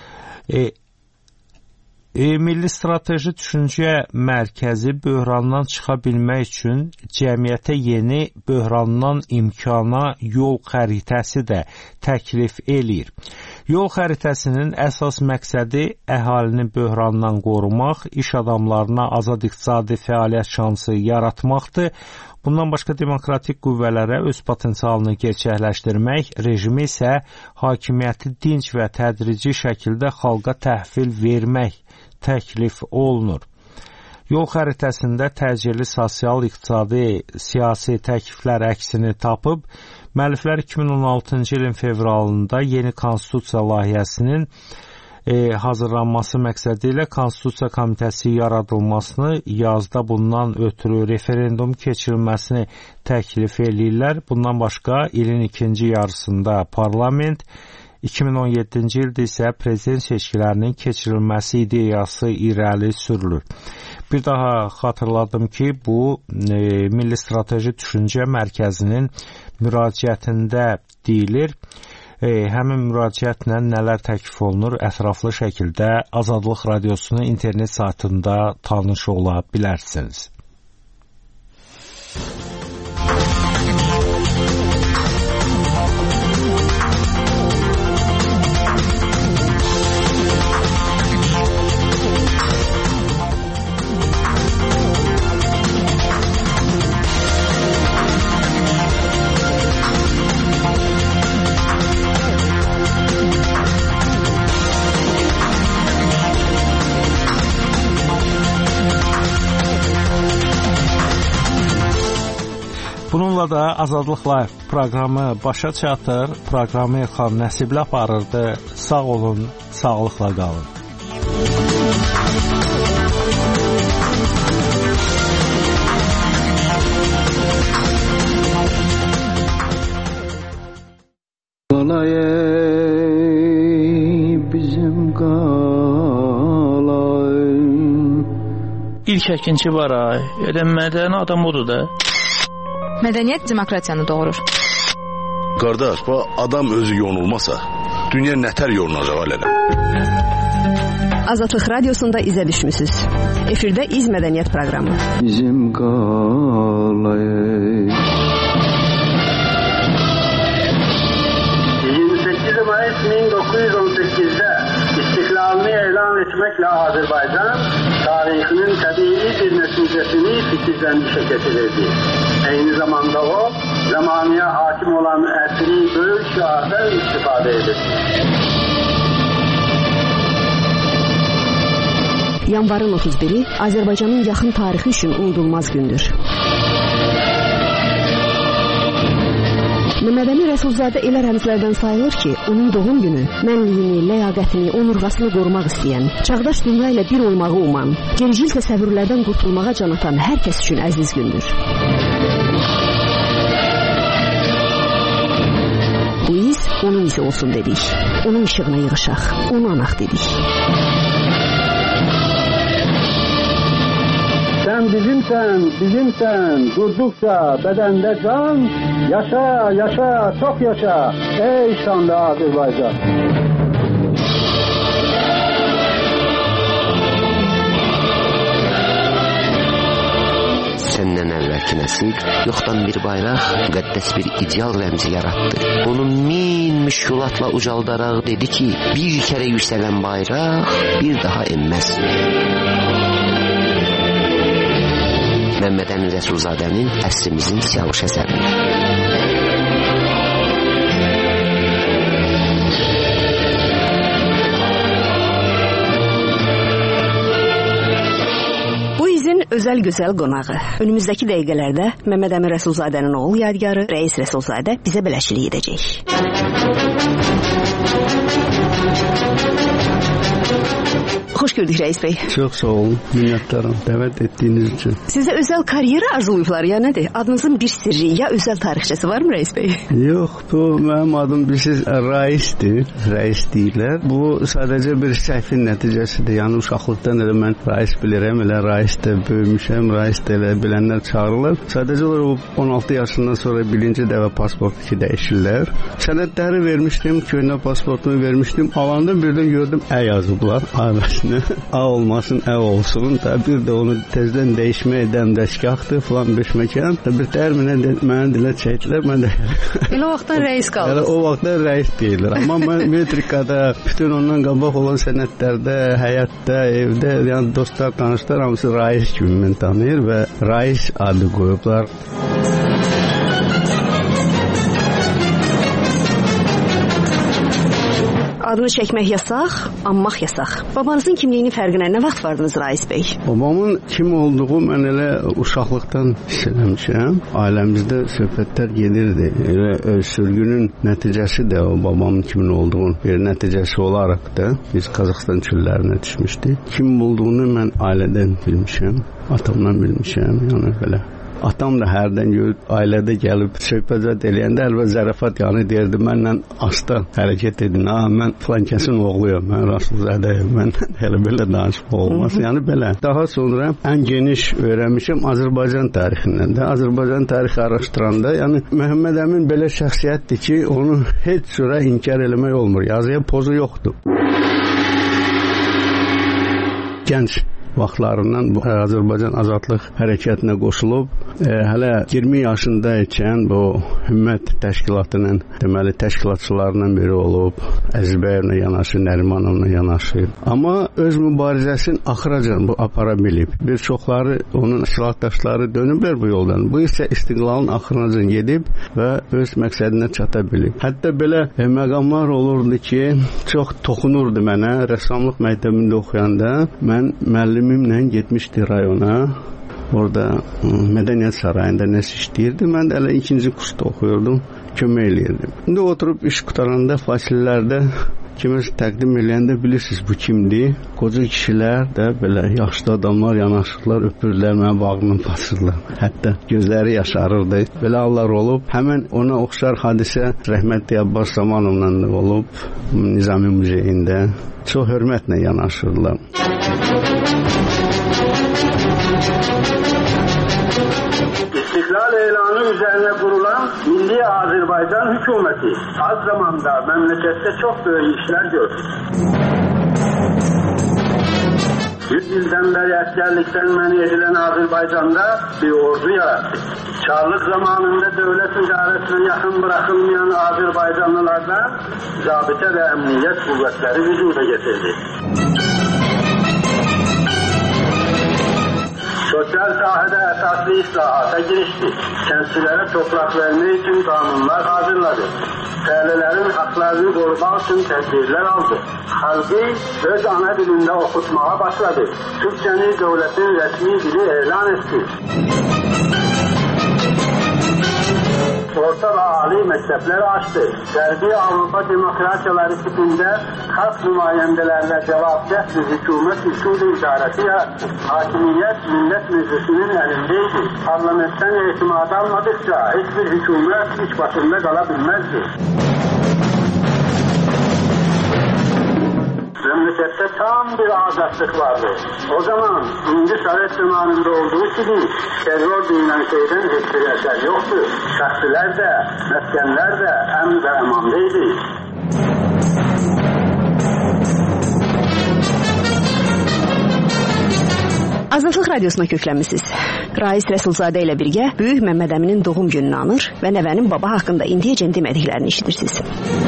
Milli Strateji Düşüncə Mərkəzi böhrandan çıxa bilmək üçün cəmiyyətə yeni böhrandan imkana yol xəritəsi də təklif eləyir. Yol xəritəsinin əsas məqsədi əhalini böhrandan qorumaq, iş adamlarına azad iqtisadi fəaliyyət şansı yaratmaqdır. Bundan başqa demokratik qüvvələrə öz potensialını gerçəkləşdirmək, rejimi isə hakimiyyəti dinc və tədrici şəkildə xalqa təhvil vermək təklif olunur. Yol xəritəsində təcili sosial, iqtisadi, siyasi təkliflər əksini tapıb, müəlliflər 2016-cı ilin fevralında yeni konstitusiya layihəsinin hazırlanması məqsədi ilə Konstitusiya Komitəsi yaradılmasını, yazda bundan ötürü referendum keçirilməsini təklif eləyirlər. Bundan başqa ilin ikinci yarısında parlament, 2017-ci ildə isə prezident seçkilərinin keçirilməsi ideyası irəli sürülür. Bir daha xatırladım ki, bu Milli Strateji Düşüncə Mərkəzinin müraciətində deyilir. Həmin müraciətlə nələr təklif olunur, ətraflı şəkildə Azadlıq Radiosunun internet saytında tanış ola bilərsiniz. Burada Azadlıq Live proqramı başa çatır. Proqramı Elxan Nəsibli aparırdı. Sağ olun, sağlıqla qalın. Bizim qalay. İlk əkinçi var ay. Elə mədəni adam odur da. Mədəniyyət demokratiyanı doğurur. Qardaş, bu adam özü yonulmasa, dünya nətər yonulacaq alələ? Azadlıq Radiosunda izə düşmüsünüz. Efirdə İz Mədəniyyət proqramı. Bizim qalay. 28 Mayıs 1918'de istiklalini elan etmekle Azerbaycan tarihinin tabii bir neticesini fikirlenmişe getirirdi. Aynı zamanda o, zamanıya hakim olan əsri böyük şiardan istifade edir. Yanvarın 31'i Azerbaycanın yaxın tarixi üçün unudulmaz gündür. Mehmet Əmin Rəsulzadə elə rəmzlərdən sayılır ki, onun doğum günü mənliyini, ləyaqətini, onurğasını qorumaq istəyən, çağdaş dünya ilə bir olmağı uman, gericil təsəvvürlərdən qurtulmağa can atan hər kəs üçün əziz gündür. Bu iz onun izi olsun dedik, onun işığına yığışaq, onu anaq dedik. Sen bizimsen, durdukça bedende can, yaşa, yaşa, çok yaşa, ey şanlı Azerbaycan. Səndən əvvəlki nəsil yoxdan bir bayraq, müqəddəs bir ideal rəmzi yaratdı. Onu min müşkülatla ucaldaraq dedi ki, bir kərə yüksələn bayraq bir daha enməz. Mehmet Əmin Rəsulzadənin əsrimizin siyavuş əsəridir. Bu izin özel güzel qonağı. Önümüzdəki dəqiqələrdə Mehmet Əmin Rəsulzadənin oğul yadigarı Rəis Rəsulzadə bizə bələşilik edəcək. Hoş gördük Reis Bey. Çok sağ olun. Minnettarım davet ettiğiniz için. Size özel kariyeri arzulayıblar ya nedir? Adınızın bir sirri ya özel tarihçesi var mı Reis Bey? Yok, bu benim adım bilsiz Rais'dir. Reis deyirlər. Bu sadece bir səhvin nəticəsidir. Yani uşaqlıqdan elə mən Rais bilirəm. Elə Rais'də böyümüşəm. Rais'də elə bilənlər çağırırlar. Sadece o 16 yaşından sonra birinci dəvə pasport ki dəyişirlər. Sənədləri vermişdim. Köhnə pasportumu vermişdim. Alanda birdən gördüm ə yazıblar. Ailəsinə. A olmasın, ə olsun. Da bir də onu tezdən dəyişməyə dəmdəşgahdır falan beşməkan. Bir tərminə mənə dilə çəkdilər. Mən də elə o vaxtdan Reis qaldınız. Elə o vaxtdan Reis deyirlər. Amma mən metrikada, bütün ondan qabaq olan sənədlərdə, həyatda, evdə, yəni dostlar, tanışlar hamısı Reis kimi mən tanıyır və Reis adı qoyublar. Adını çəkmək yasaq, anmaq yasaq. Babanızın kimliyinin fərqinə nə vaxt vardınız Rais Bey? Babamın kim olduğu mən elə uşaqlıqdan istəmişəm. Ailəmizdə söhbətlər gedirdi. Elə sürgünün nəticəsi də o babamın kimin olduğunu bir nəticəsi olaraq da biz Qazaxıstan çöllərinə düşmüşdük. Kim olduğunu mən ailədən bilmişəm, atamdan bilmişəm, yəni belə. Atam da hərdən görüb, ailədə gəlib söhbət eləyəndə əlbə zərafat yanı deyirdi, mənlə asta hərəkət edin, mən filan kəsin oğluyam, mən Rəsulzadəyəm, mən elə belə danışmaq olmaz, yəni belə. Daha sonra ən geniş öyrənmişəm Azərbaycan tarixindən də, Azərbaycan tarixi araşdıranda, yəni Mehmet Əmin belə şəxsiyyətdir ki, onu heç cürə inkar eləmək olmur, yazıya pozu yoxdur. Gənc vaxtlarından bu Azərbaycan azadlıq hərəkətinə qoşulub, hələ 20 yaşında ikən bu Hümmət təşkilatının deməli təşkilatçılarından biri olub, Əzizbəyevlə yanaşı, Nərimanovla yanaşı. Amma öz mübarizəsini axıracan bu apara bilib. Bir çoxları onun silahdaşları dönüblər bu yoldan. Bu isə istiqlalın axıracan gedib və öz məqsədinə çata bilib. Hətta belə məqamlar olurdu ki, çox toxunurdu mənə. Rəssamlıq məktəbində oxuyanda mən müəllimimlə getmişdi rayona. orada Mədəniyyət Sarayında nəsə işləyirdi. Mən də elə 2-ci kursda oxuyordum, kömək eləyirdim. İndi oturub iş qutaranda fasilələrdə kiməsə təqdim eləyəndə bilirsiniz bu kimdir? Qoca kişilər də belə yaşlı adamlar yanaşırlar, öpürlər, mənə bağrını basırlar. Hətta gözləri yaşarırdı. Belə hallar olub. Həmin ona oxşar hadisə rəhmətli Abbas Zamanovla da olub. Nizami Muzeyində çox hörmətlə yanaşırlar. İstiklal elanı üzerine kurulan Milli Azerbaycan hükümeti az zamanda memlekette çok büyük işler gördü. 100 yıldan beri askerlikten men edilen Azerbaycan'da bir ordu yarattı. Çarlık zamanında devlet idaresine yakın bırakılmayan Azerbaycanlılardan zabıta ve emniyet kuvvetleri vücuda getirdi. Sosyal sahada esaslı islahata girişti. Kentlilere toprak vermek için kanunlar hazırladı. Köylülerin haklarını korumak için tedbirler aldı. Halkı öz ana dilinde okutmaya başladı. Türkçeni devletin resmi dili ilan etti. Orta ve âli mektepleri açtı. Derbi Avrupa demokrasiyaları tipinde halk nümayendelerine cevapdeh bir hükümet usulü idaresi yarattı. Hakimiyet millet meclisinin elindeydi. Parlamentten itimat almadıkça hiçbir hükümet iç başında kalabilmezdi. Memlekette tam bir azatlık vardı. O zaman İnci Sovet zamanında olduğu gibi terör denilen şeyden hiçbir eser yoktu. Şahsiler de, meskenler de emn ve emandaydı. Azadlıq Radiosuna köklənmisiniz. Rais Rəsulzadə ilə birgə Böyük Məmməd Əminin doğum gününü anır və nəvənin baba haqqında indiyəcən demədiklərini eşidirsiniz.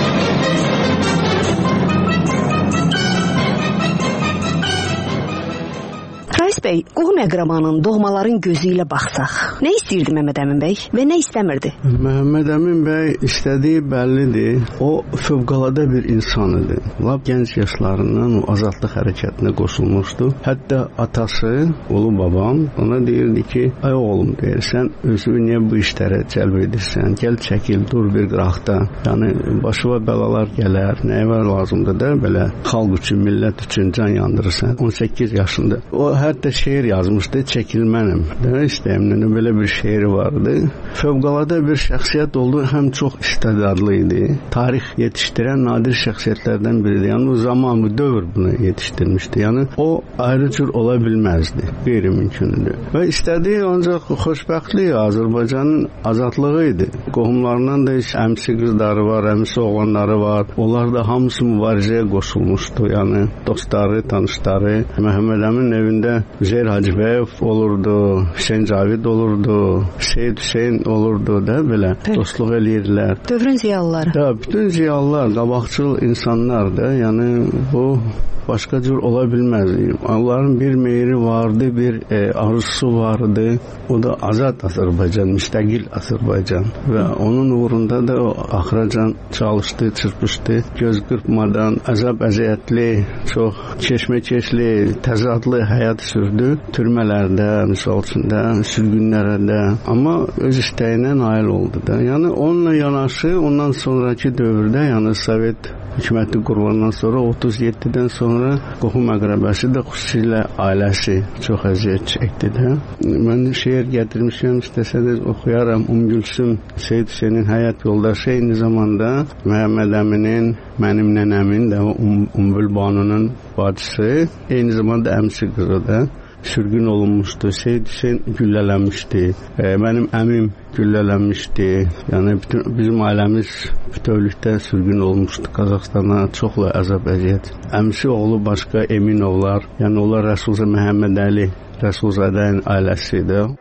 Rais bəy, qohum əqrabanın, doğmaların gözü ilə baxsaq, nə istəyirdi Məmməd Əmin bəy və nə istəmirdi? Məmməd Əmin bəy istədiyi bəllidir. O fövqəladə bir insan idi. Lap gənc yaşlarından o azadlıq hərəkətinə qoşulmuşdu. Hətta atası, ulu babam ona deyirdi ki, ay oğlum deyir, sən özünü niyə bu işlərə cəlb edirsən? Gəl çəkil, dur bir qıraqda. Yəni başına bəlalar gələr, nəyə var lazımdır da belə xalq üçün, millət üçün can yandırırsan. 18 yaşında. O hətta şeir yazmışdı, çəkilmənəm. İstəyimlə belə bir şeiri vardı. Fövqəladə bir şəxsiyyət oldu, həm çox istedadlı idi. Tarix yetişdirən nadir şəxsiyyətlərdən biridir. Yəni o zaman, bu dövr bunu yetişdirmişdi. Yəni o ayrı cür ola bilməzdi. Qeyri-mümkündür. Və istədiyi ancaq xoşbəxtlik Azərbaycanın azadlığı idi. Qohumlarından da əmsi qızları var, əmsi oğlanları var. Onlar da hamısı mübarizəyə qoşulmuşdu. Yəni dostları, tanışları. Məhəmməd Əmin evində Üzeyir Hacıbəyev olurdu, Hüseyin Cavid olurdu, Seyid Hüseyin olurdu da belə dostluq eləyirlər. Dövrün ziyalıları. Da, bütün ziyalılar, qabaqcıl insanlar da, yəni bu başqa cür ola bilməz. Onların bir meyri vardı, bir arzusu vardı. O da azad Azərbaycan, müstəqil Azərbaycan. Və onun uğrunda da o axıracan çalışdı, çırpışdı. Göz qırpmadan, əzab-əziyyətli, çox keşməkeşli, təzadlı həyat sürdü. Türmələrdə, misal üçün də, sürgünlərdə. Amma öz istəyinə nail oldu da. Yəni onunla yanaşı, ondan sonraki dövrdə, yəni Sovet hökuməti qurulandan sonra 37-dən sonra qohum əqrəbəsi də xüsusilə ailəsi çox əziyyət çəkdi də. Mən şeir gətirmişəm, istəsəniz oxuyaram. Gülsüm Seyid Hüseynin həyat yoldaşı, eyni zamanda Məhəmməd Əminin, mənim nənəmin də Umbul-Banunun bacısı, eyni zamanda əmsi qızı da sürgün olunmuşdu. Seyid Hüseyn güllələnmişdi. Mənim əmim güllələnmişdi. Yəni bizim ailəmiz bütövlükdə sürgün olmuşdu Qazaxstana. Çoxla əzab-əziyyət. Əmsi oğlu başqa Eminovlar, yəni onlar Rəsulzadə Məhəmməd Əli Rəsulzadənin ailəsidir.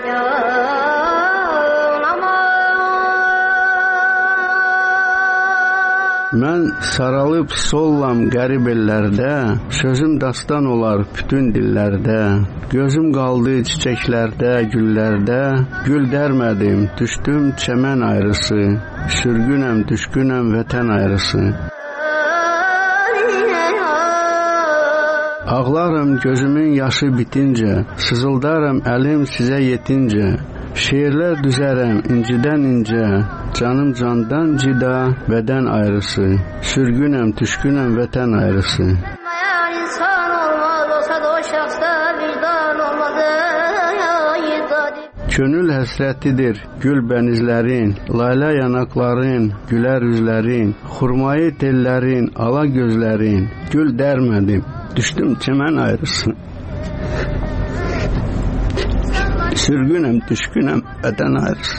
Mən saralıb sollam qərib ellərdə, sözüm dastan olar bütün dillərdə. Gözüm qaldı çiçəklərdə, güllərdə, gül dərmədim, düşdüm çəmən ayrısı, sürgünəm, düşkünəm vətən ayrısı. Ağlaram gözümün yaşı bitincə, sızıldaram əlim sizə yetincə. Şeirlər düzərəm incidən incə, canım candan cida, bədən ayrısı. Sürgünəm, düşkünəm vətən ayrısı. Könül həsrətidir gül bənizlərin, layla yanaqların, gülər üzlərin, xurmayı tellərin, ala gözlərin, gül dərmədim, düşdüm çəmən ayrısı. Sürgünəm, düşkünəm vətən ayrısı.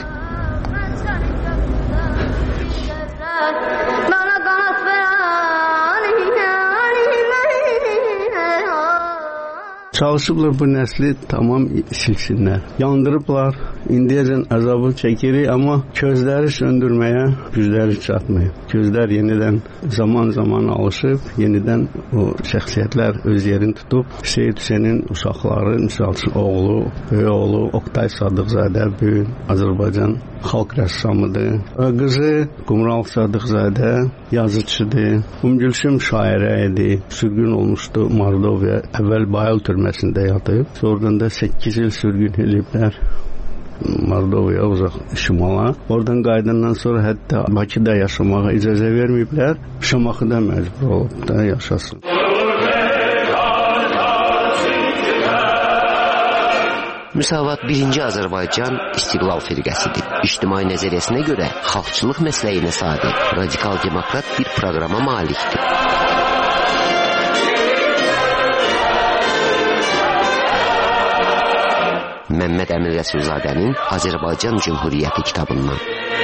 Çalışıblar bu nəsli tamam silsinlər. Yandırıblar, indiyəcən əzabı çəkirik, amma közləri söndürməyə gücləri çatmıyor. Gözlər yenidən zaman alışıb, yenidən o şəxsiyyətlər öz yerini tutub. Seyid Hüseynin uşaqları, misal üçün oğlu, böyük oğlu Oktay Sadıqzadə böyük Azərbaycan xalq rəssamıdır. Qızı Qumral Sadıqzadə yazıçıdır. Gülsüm şairə idi. Sürgün olmuşdu Mordovya. Əvvəl Bayıl türməsində yatıb. Sonradan da 8 il sürgün ediblər. Mordovya uzaq şimala. Oradan qayıdandan sonra hətta Bakıda yaşamağa icazə verməyiblər. Şamaxıda məcbur olub da yaşasın. Müsavat 1-ci Azərbaycan İstiqlal firqəsidir. İctimai nəzəriyyəsinə görə xalqçılıq məsləyinə sadiq, radikal demokrat bir proqrama malikdir. Məmməd Əmin Rəsulzadənin Azərbaycan Cümhuriyyəti kitabından.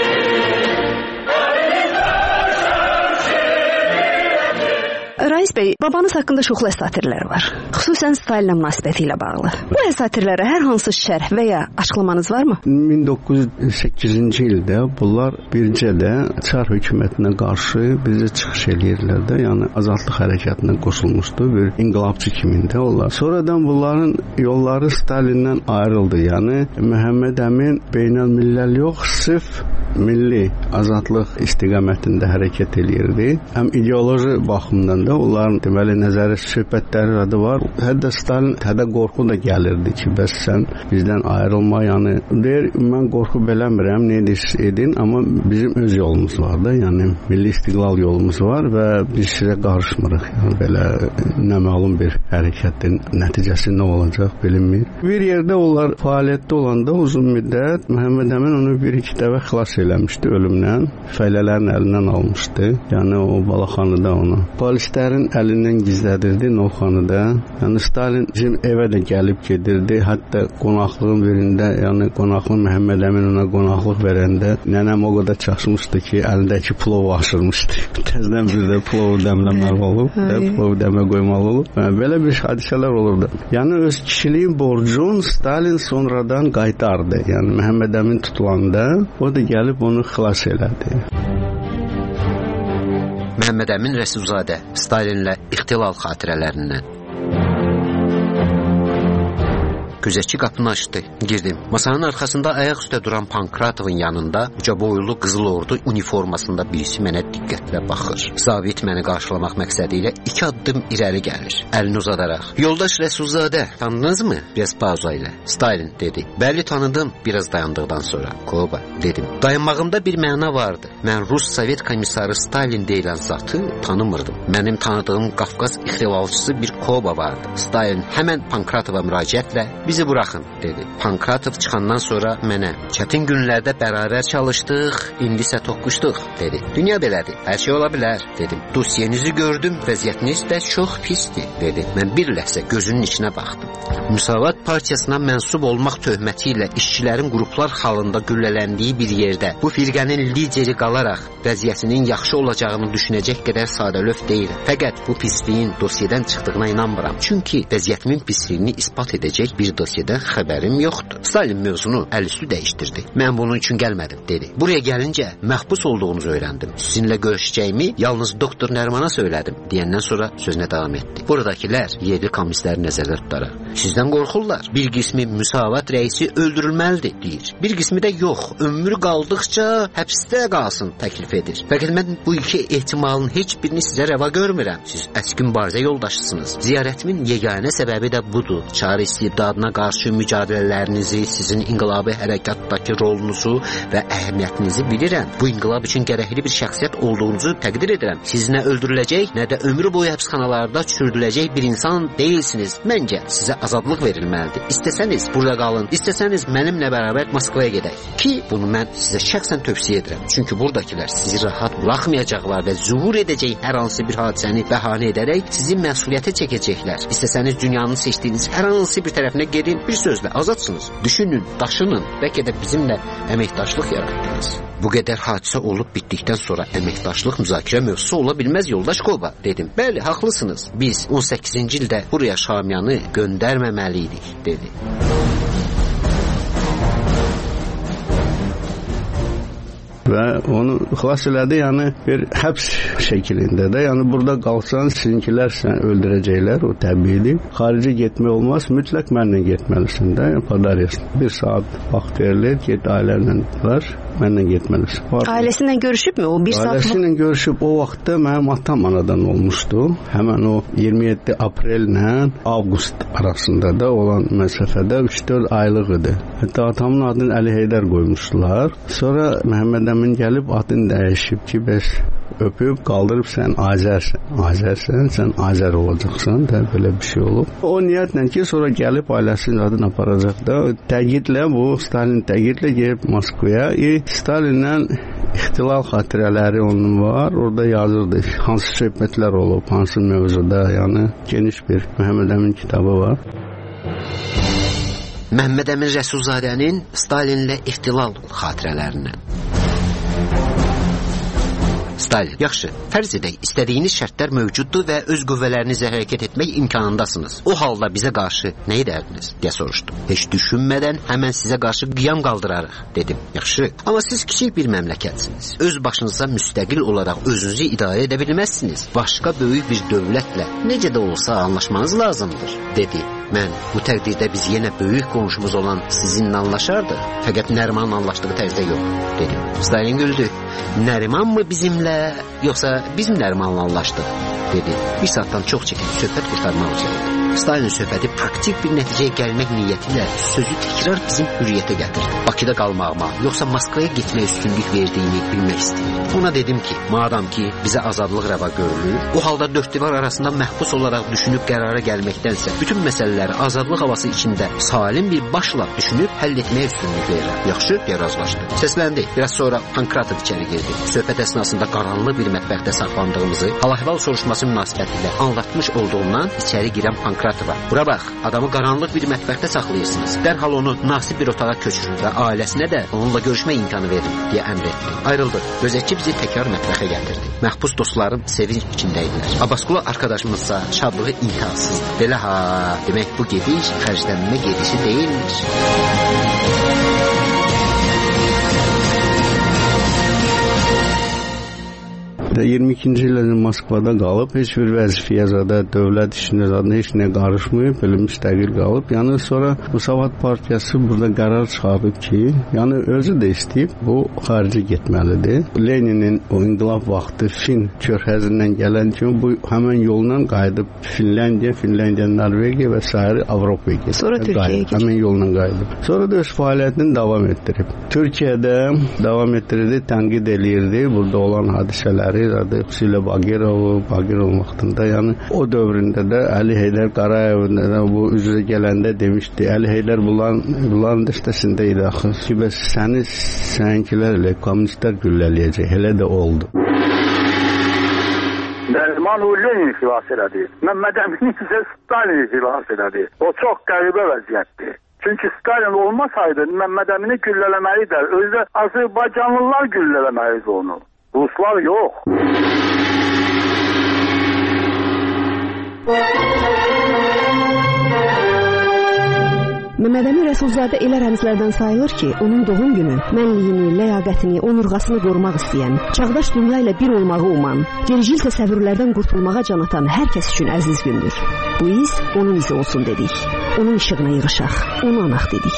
Rais bəy, babanız haqqında çoxlu əsatirlər var. Xüsusən Stalinlə münasibəti ilə bağlı. Bu əsatirlərə hər hansı şərh və ya açıqlamanız varmı? 1908-ci ildə bunlar bircə də Çar hökumətinə qarşı bizə çıxış eləyirlər də, yəni azadlıq hərəkatına qoşulmuşdu, bir inqilabçı kimində onlar. Sonradan bunların yolları Stalindən ayrıldı. Yəni Məhəmməd Əmin beynəlmilləl yox, sırf milli azadlıq istiqamətində hərəkət eləyirdi. Həm ideoloji baxımdan da onların deməli nəzəri söhbətləri adı var. Hətta Stalin qorxu da gəlirdi ki, bəs sən bizdən ayrılma, yəni deyir, mən qorxu beləmirəm, nə edin, amma bizim öz yolumuz var da, yəni milli istiqlal yolumuz var və biz sizə qarışmırıq. Yəni belə naməlum bir hərəkətin nəticəsi nə olacaq bilinmir. Bir yerdə onlar fəaliyyətdə olanda uzun müddət Məhəmməd Əmin onu bir-iki dəfə xilas eləmişdi ölümdən, fəhlələrin əlindən almışdı. Yəni o Balaxanıda onu polislərin əlindən gizlədirdi Novxanıda. Yəni Stalin bizim evə də gəlib gedirdi. Hətta qonaqlığın birində, yəni qonaqlıq Məhəmməd Əmin ona qonaqlıq verəndə nənəm o qədər çaşmışdı ki, əlindəki plovu aşırmışdı. Təzədən bir də plovu dəmləməli olub, plovu dəmə qoymalı olub. Belə bir hadisələr olurdu. Yəni öz kişiliyin borcunu Stalin sonradan qaytardı. Yəni Məhəmməd Əmin tutulanda o da gəlib onu xilas elədi. Məhəmməd Əmin Rəsulzadə, Stalinlə ixtilal xatirələrindən. Gözətçi qapını açdı, girdim. Masanın arxasında ayaq üstə duran Pankratovun yanında uca boylu qızıl ordu uniformasında birisi mənə diqqətlə baxır. Zabit məni qarşılamaq məqsədi ilə 2 addım irəli gəlir. Əlini uzadaraq. Yoldaş Rəsulzadə, tanıdınızmı? Biraz pauza ilə. Stalin dedi. Bəli, tanıdım. Biraz dayandıqdan sonra. Koba, dedim. Dayanmağımda bir məna vardı. Mən Rus Sovet komissarı Stalin deyilən zatı tanımırdım. Mənim tanıdığım Qafqaz ixtilalçısı bir Koba vardı. Stalin həmən Pankratova müraciətlə bizi buraxın, dedi. Pankratov çıxandan sonra mənə çətin günlərdə bərabər çalışdıq, indi isə toqquşduq, dedi. Dünya belədir, hər şey ola bilər, dedim. Dosyenizi gördüm, vəziyyətiniz də çox pisdir, dedi. Mən bir ləhzə gözünün içinə baxdım. Müsavat partiyasına mənsub olmaq töhməti ilə işçilərin qruplar halında güllələndiyi bir yerdə bu firqənin lideri qalaraq vəziyyətinin yaxşı olacağını düşünəcək qədər sadəlöv deyil. Fəqət bu pisliyin dosyadan çıxdığına inanmıram. Çünki vəziyyətimin pisliyini isbat edəcək bir dosyedən xəbərim yoxdur. Stalin mövzunu əlüstü dəyişdirdi. Mən bunun üçün gəlmədim, dedi. Buraya gəlincə məhbus olduğunuzu öyrəndim. Sizinlə görüşəcəyimi yalnız doktor Nərimana söylədim, deyəndən sonra sözünə davam etdi. Buradakilər yerli kommunistləri nəzərdə tutaraq. Sizdən qorxurlar. Bir qismi Müsavat rəisi öldürülməlidir, deyir. Bir qismi də yox, ömrü qaldıqca həbsdə qalsın təklif edir. Fəqət mən bu iki ehtimalın heç birini sizə rəva görmürəm. Siz əski mübarizə yoldaşısınız. Ziyarətimin yeganə səbəbi də budur. Çar istibdadına qarşı mücadilələrinizi, sizin inqilabi hərəkatdakı rolunuzu və əhəmiyyətinizi bilirəm. Bu inqilab üçün gərəkli bir şəxsiyyət olduğunuzu təqdir edirəm. Siz nə öldürüləcək, nə də ömrü boyu həbsxanalarda çürüdüləcək bir insan deyilsiniz. Məncə sizə azadlıq verilməlidir. İstəsəniz burada qalın, istəsəniz mənimlə bərabər Moskvaya gedək. Ki, bunu mən sizə şəxsən tövsiyə edirəm. Çünki buradakilər sizi rahat buraxmayacaqlar və zühur edəcək hər hansı bir hadisəni bəhanə edərək sizi məsuliyyətə çəkəcəklər. İstəsəniz dünyanın seçdiyiniz hər hansı bir tərəfinə gedin, bir sözlə azadsınız. Düşünün, daşının, bəlkə də bizimlə əməkdaşlıq yaratdınız. Bu qədər hadisə olub bitdikdən sonra əməkdaşlıq müzakirə mövzusu ola bilməz yoldaş Koba, dedim. Bəli, haqlısınız. Biz 18-ci ildə buraya Şamyanı göndərməməliydik, dedi. Və onu xilas elədi, yəni bir həbs şəklində də, yəni burada qalsan sizinkilər səni öldürəcəklər, o təbiidir. Xarici getmək olmaz, mütləq mənlə getməlisin də, padarıyasın. Bir saat vaxt verilir, get ailələrlə mənlə getməlisin. Ailəsinlə görüşübmü o bir saat? Ailəsinlə görüşüb, o vaxtda mənim atam anadan olmuşdu. Həmən o 27 aprellə avqust arasında da olan məsafədə 3-4 aylıq idi. Hətta atamın adını Əli Heydər qoymuşdular. Sonra Məhəmməd Əmin gəlib adını dəyişib ki, bəs öpüb, qaldırıb sən Azərsən, sən Azər olacaqsan da, belə bir şey olub. O niyyətlə ki, sonra gəlib ailəsinin adını aparacaq da, təqidlə bu, Stalin təqidlə gəlib Moskvaya, Stalinlə ixtilal xatirələri onun var, orada yazırdı, hansı söhbətlər olub, hansı mövzuda, yəni geniş bir Məhəmməd Əmin kitabı var. Məhəmməd Əmin Rəsulzadənin Stalinlə ixtilal xatirələrindən. Stalin, yaxşı, fərz edək, istədiyiniz şərtlər mövcuddur və öz qüvvələrinizlə hərəkət etmək imkanındasınız. O halda bizə qarşı nə edərdiniz, deyə soruşdu. Heç düşünmədən həmən sizə qarşı qiyam qaldırarıq, dedim. Yaxşı, amma siz kiçik bir məmləkətsiniz. Öz başınıza müstəqil olaraq özünüzü idarə edə bilməzsiniz. Başqa böyük bir dövlətlə necə də olsa anlaşmanız lazımdır, dedi. Mən bu təqdirdə biz yenə böyük qonşumuz olan sizinlə anlaşardıq, fəqət Nərimanla anlaşdığı tərzdə yox, dedim. Stalin güldü. Nəriman mı bizimlə, yoxsa biz Nərimanla anlaşdıq, dedi. Bir saatdan çox çəkib söhbət qurtarmaq üzrə. Stalin söhbəti praktik bir nəticəyə gəlmək niyyəti ilə sözü təkrar bizim hürriyyətə gətirdi. Bakıda qalmağıma, yoxsa Moskvaya getməyə üstünlük verdiyini bilmək istəyirdi. Ona dedim ki, madam ki, bizə azadlıq rəva görülür, o halda dörd divar arasında məhbus olaraq düşünüb qərara gəlməkdənsə, bütün məsələləri azadlıq havası içində salim bir başla düşünüb həll etməyə üstünlük verirəm. Yaxşı, deyə razılaşdı. Səsləndi. Biraz sonra Pankratov içəri girdi. Söhbət əsnasında qaranlıq bir mətbəxdə saxlandığımızı hal-əhval soruşması münasibətilə anlatmış olduğundan içəri girən Pankratova. Bura bax, adamı qaranlıq bir mətbəxdə saxlayırsınız. Dərhal onu nasib bir otağa köçürün və ailəsinə də onunla görüşmə imkanı verin, deyə əmr etdi. Ayrıldıq. Gözətçi bizi təkrar mətbəxə gətirdi. Məhbus dostlarım sevinç içindəydilər. Abbasqulu arkadaşımızsa şadlığı intihasızdı. Belə ha, demək bu gediş xərclənmə gedişi deyilmiş. 22-ci ildə Moskvada qalıb, heç bir vəzifəyə zada, dövlət işinə zada heç nə qarışmayıb, belə müstəqil qalıb. Yəni sonra Müsavat Partiyası burada qərar çıxarıb ki, yəni özü də istəyib, bu xarici getməlidir. Leninin o inqilab vaxtı Fin körfəzindən gələn kimi bu həmən yolla qayıdıb Finlandiya, Norvegiya və sair Avropaya gedib. Sonra Türkiyəyə gedib. Həmən yolla qayıdıb. Sonra da öz fəaliyyətini davam etdirib. Türkiyədə davam etdirirdi, tənqid eləyirdi burada olan hadisələri. Xüsusilə Bagirov vaxtında, yəni o dövründə də Əli Heydər Qarayev'də də bu üzrə gələndə demişdi, Əli Heydər bunların dəstəsində idi axı ki, bəs səninkilərlə kommunistlər güllələyəcək, elə də oldu. Nəriman Lenin xilas elədi, Məhəmməd Əmin isə Stalin xilas elədi. O çox qəribə vəziyyətdir. Çünki Stalin olmasaydı Məhəmməd Əmini güllələməli də, özü Azərbaycanlılar güllələməlidir onu. Ruslar yox. Məmmədəmin Rəsulzadə elə rəmzlərdən sayılır ki, onun doğum günü mənliyini, ləyaqətini, onurğasını qorumaq istəyən, çağdaş dünya ilə bir olmağı uman, gericil təsəvvürlərdən qurtulmağa can atan hər kəs üçün əziz gündür. Bu iz onun izi olsun dedik. Onun işığına yığışaq, onu anaq dedik.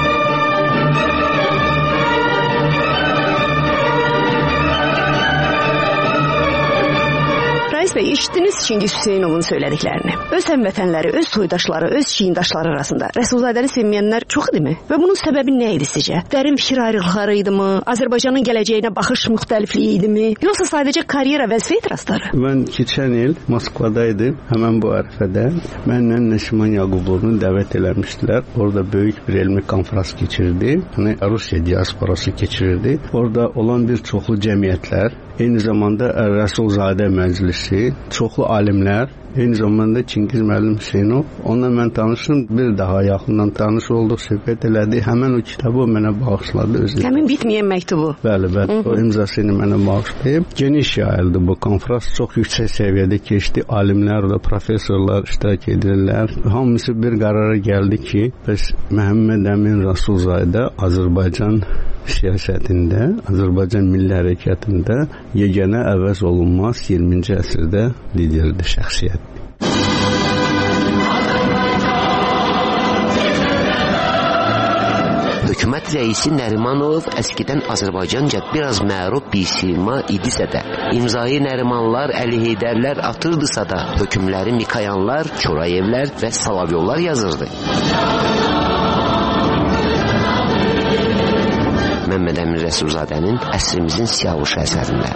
Rais Bey, eşitdiniz Çingiz Hüseynovun söylədiklərini. Öz həmvətənləri, öz soydaşları, öz çiyindaşları arasında Rəsulzadəni sevməyənlər çox idimi? Və bunun səbəbi nə idi sizcə? Dərin fikir ayrılıqları idimi? Azərbaycanın gələcəyinə baxış müxtəlifliyi idimi? Yoxsa sadəcə karyera vəzifə etirazları? Mən keçən il Moskvadaydım. Həmən bu ərəfədə mənlə Nəşiman Yaqubovunu dəvət eləmişdilər. Orada böyük bir elmi konfrans keçirdi. Yəni Rusiya diasporası keçirirdi. Orada olan bir çoxlu cəmiyyətlər, eyni zamanda Rəsulzadə məclisi, çoxlu alimlər, eyni zamanda Çingiz müəllim Hüseynov. Onunla mən tanışdım, bir daha yaxından tanış olduq, söhbət elədi. Həmən o kitabı mənə bağışladı özü. Həmin bitməyən məktubu. Bəli, o imzasını mənə bağışlayıb. Geniş yayıldı bu konfrans, çox yüksək səviyyədə keçdi. Alimlər də, professorlar iştirak edirlər. Hamısı bir qərara gəldi ki, bəs Məhəmməd Əmin Rəsulzadə Azərbaycan siyasətində, Azərbaycan milli hərəkatında yeganə əvəz olunmaz 20-ci əsrdə liderdir, şəxsiyyət. Hökumət rəisi Nərimanov əskidən Azərbaycanca biraz məruf bir sima idisə də, imzayı Nərimanlar, Əli Heydərlər atırdısa da, hökümləri Mikayanlar, Çorayevlər və Salavyollar yazırdı. Məmməd Əmin Rəsulzadənin əsrimizin siyavuş əsərində.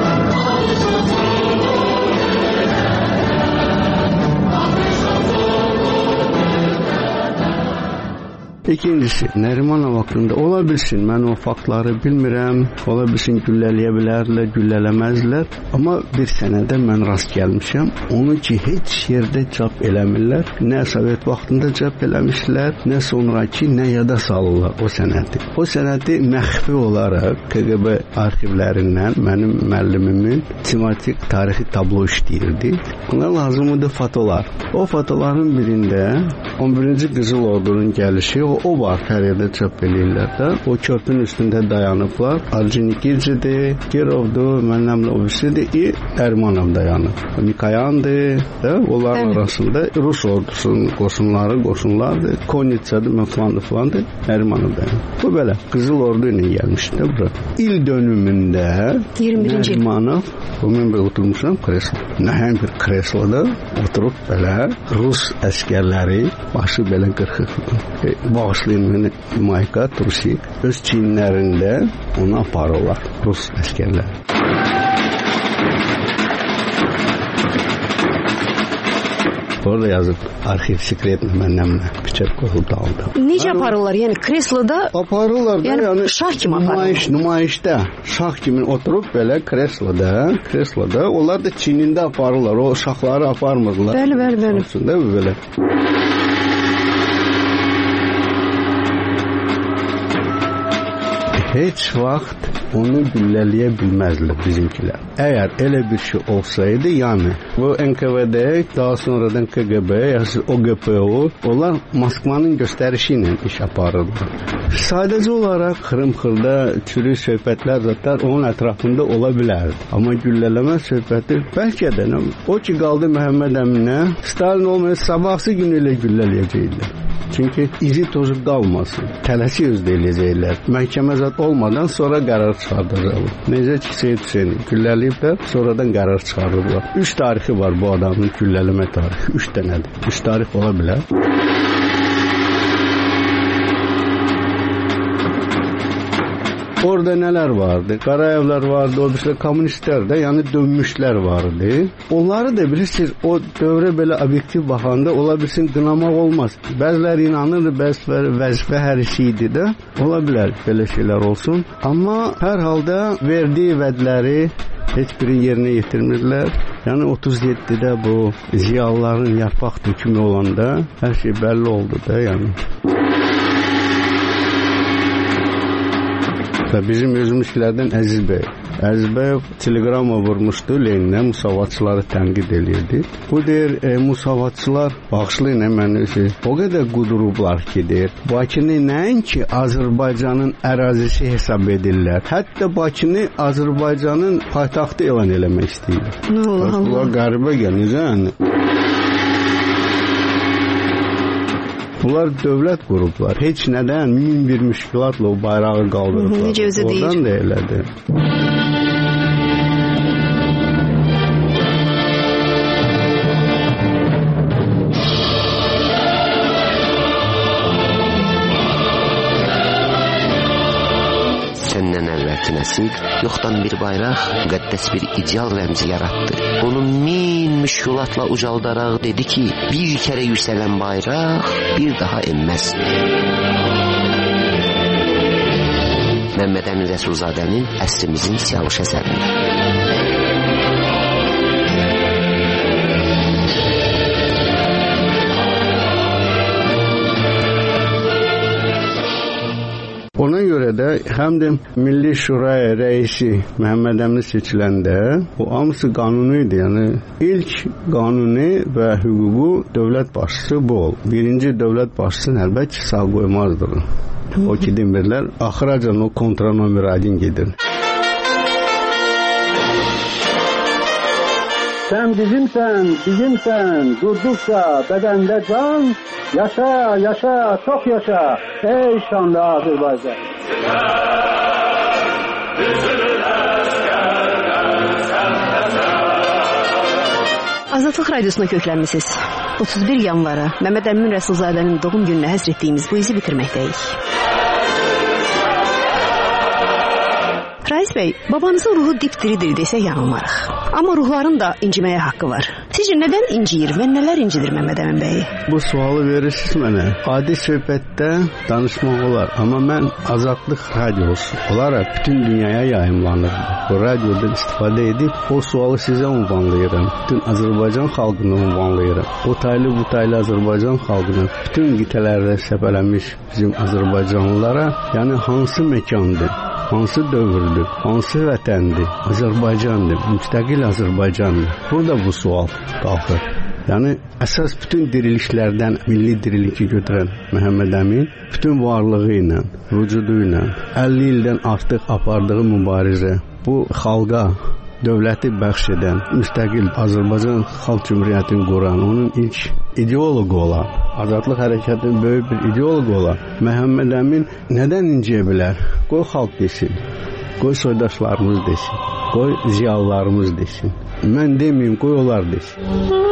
İkincisi, Nərimanov haqqında ola bilsin, mən o faktları bilmirəm, ola bilsin güllələyə bilərlər, güllələməzlər, amma bir sənədə mən rast gəlmişəm, onu ki, heç yerdə çap eləmirlər, nə Sovet vaxtında çap eləmişlər, nə sonraki, nə yada salırlar o sənədi. O sənədi məxfi olaraq KGB arxivlərindən mənim müəllimimin tematik tarixi tablo işləyirdi. Buna lazımdır fotolar. O fotoların birində 11-ci Qızıl Ordunun gəlişi, o var, hər yerdə çap eləyirlər də. O körpünün üstündə dayanıblar. Arjinikircidir, Kirovdur, mənəmlə obisidir, Ermanov dayanıb. Mikayandır, onların arasında Rus ordusunun qoşunlardır. Konitsadır, filandır, Ermanov dayanıb. Bu belə, Qızıl Ordu ilə gəlmişdi bura. İl dönümündə Ermanov, mən belə oturmuşam kreslo. Nəhəm bir kresloda oturub belə Rus əskərləri başı belə qırxıq. Bağışlayın məni Mayka, Trusik öz çiyinlərində onu aparırlar Rus əskərləri. Orada yazıb arxiv sekretlə mənəmlə biçək qoyulub dağıldı. Necə aparırlar? Yəni kresloda? Aparırlar da, yəni şah kimi aparırlar. Nümayişdə şah kimi oturub belə kresloda onlar da çiynində aparırlar. O şahları aparmırlar. Bəli. Aslında belə. Heç vaxt onu güllələyə bilməzlər bizimkilər. Əgər elə bir şey olsaydı, yəni bu NKVD, daha sonradan KGB, yəni OGPO, onlar Moskvanın göstərişi ilə iş aparırlar. Sadəcə olaraq xırım-xırda çürük söhbətlər zaten onun ətrafında ola bilərdi. Amma güllələmə söhbəti bəlkə də o ki qaldı Məhəmməd Əminə, Stalin olmayıb sabahsı günü ilə güllələyəcəklər. Çünki izi tozu qalmasın. Tələsi özləyəcəklər. Məhkəmə zat olmadan sonra qərar çıxardacaqlar. Necə ki, Seyid Hüseyni gülləliyiblər, sonradan qərar çıxardıblar. 3 tarixi var bu adamın güllələmə tarixi. 3 dənədir. 3 tarix ola bilər. Orada nələr vardı? Qarayevlər vardı, o birisi kommunistlər də, yəni dönmüşlər vardı. Onları da bilirsiniz, o dövrə belə obyektiv baxanda ola bilsin qınamaq olmaz. Bəziləri inanırdı, bəziləri vəzifə hərisi idi də. Ola bilər belə şeylər olsun. Amma hər halda verdiyi vədləri heç biri yerinə yetirmirlər. Yəni 37-də bu ziyalıların yarpaq dökümü olanda hər şey bəlli oldu da, yəni. Və bizim özümüzkilərdən Əziz bəy, Əzbəyev teleqrama vurmuşdu Leninə, müsavatçıları tənqid edirdi. Bu deyir, müsavatçılar bağışlayın məni o qədər qudurublar ki, deyir, Bakını nəinki Azərbaycanın ərazisi hesab edirlər, hətta Bakını Azərbaycanın paytaxtı elan eləmək istəyir. Bunlar qəribə gəlir. Bunlar dövlət qurublar. Heç nədən min bir müşkilatla o bayrağı qaldırıblar. Necə özü deyir. Oradan da elədir. Səndən əvvəlki nəsil yoxdan bir bayraq, müqəddəs bir ideal rəmzi yaratdı. Onu min müşkülatla ucaldaraq dedi ki, bir kərə yüksələn bayraq bir daha enməz. Məmməd Əmin Rəsulzadənin əsrimizin Siyavuş əsərində. Ona görə də həm də Milli Şuraya rəisi Məhəmməd Əmin seçiləndə o hamısı qanuni idi. Yəni ilk qanuni və hüququ dövlət başçısı bu ol. Birinci dövlət başçısını əlbəttə sağ qoymazdır. O ki demirlər, axıracan o kontranomeradin gedir. Sen bizimsen, durdukça bedende can, yaşa, yaşa, çok yaşa, ey şanlı Azerbaycan. Azadlıq Radiosuna köklənmisiniz. 31 yanvara Məmməd Əmin Rəsulzadənin doğum gününə həsr etdiyimiz bu izi bitirməkdəyik. Rais bəy, babanızın ruhu dipdiridir desək yanılmarıq. Amma ruhların da inciməyə haqqı var. Sizcə nədən inciyir və nələr incidir Məmməd Əmin bəyi? Bu sualı verirsiniz mənə. Adi söhbətdə danışmaq olar. Amma mən Azadlıq Radiosu olaraq bütün dünyaya yayımlanır. Bu radiodan istifadə edib o sualı sizə ünvanlayıram. Bütün Azərbaycan xalqına ünvanlayıram. O taylı bu taylı Azərbaycan xalqına, bütün qitələrdə səpələnmiş bizim Azərbaycanlılara, yəni hansı məkandır? Hansı dövrdür, hansı vətəndir, Azərbaycandır, müstəqil Azərbaycandır. Burada bu sual qalxır. Yəni, əsas bütün dirilişlərdən milli diriliki götürən Məhəmməd Əmin, bütün varlığı ilə, vücudu ilə, 50 ildən artıq apardığı mübarizə, bu xalqa, dövləti bəxş edən, müstəqil Azərbaycan Xalq Cümhuriyyətini quran, onun ilk ideoloqu olan, Azadlıq Hərəkatının böyük bir ideoloqu olan Məhəmməd Əmin nədən inciyə bilər? Qoy xalq desin, qoy soydaşlarımız desin, qoy ziyalılarımız desin. Mən deməyim, qoy onlar desin.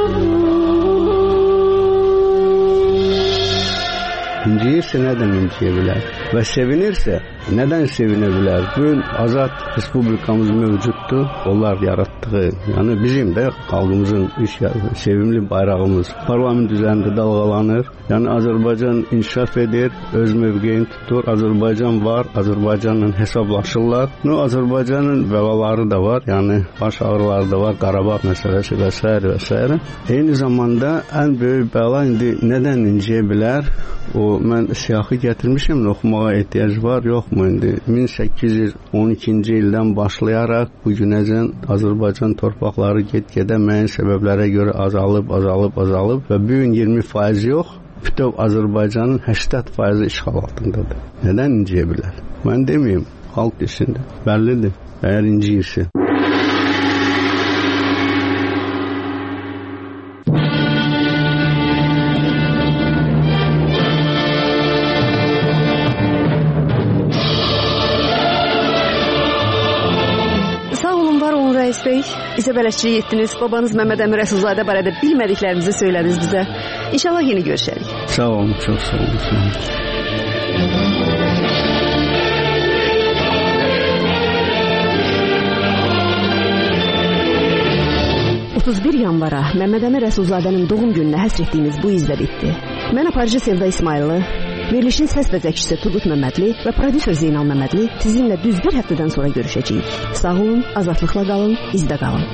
İnciyirsə nədən inciyə bilər? Və sevinirsə nədən sevinə bilər? Bugün azad respublikamız mövcuddur. Onlar yaratdığı, yəni bizim də xalqımızın sevimli bayrağımız parlament üzərində dalğalanır. Yəni Azərbaycan inkişaf edir, öz mövqeyini tutur. Azərbaycan var, Azərbaycanla hesablaşırlar. Azərbaycanın bəlaları da var, yəni baş ağrıları da var, Qarabağ məsələsi və s. Eyni zamanda ən böyük bəla indi nədən inciyə bilər? Mən siyahı gətirmişəm, oxumağa ehtiyac var, yoxmu indi? 1812-ci ildən başlayaraq bu günəcən Azərbaycan torpaqları get-gedə müəyyən səbəblərə görə azalıb və bu gün 20% yox, bütöv Azərbaycanın 80% işğal altındadır. Nədən inciyə bilər? Mən deməyim, xalq desin də, bəllidir, əgər inciyirsə. Bəy, bizə bələdçilik etdiniz. Babanız Məmməd Əmin Rəsulzadə barədə bilmədiklərinizi söylədiniz bizə. İnşallah yeni görüşərik. Sağ olun, çox sağ olun. 31 yanvara Məmməd Əmin Rəsulzadənin doğum gününə həsr etdiyimiz bu izlə bitdi. Mən aparıcı Sevda İsmayıllı, verilişin səs və zəkçisi Turgut Məmmədli və prodüser Zeynal Məmmədli sizinlə düz bir həftədən sonra görüşəcəyik. Sağ olun, azadlıqla qalın, izdə qalın.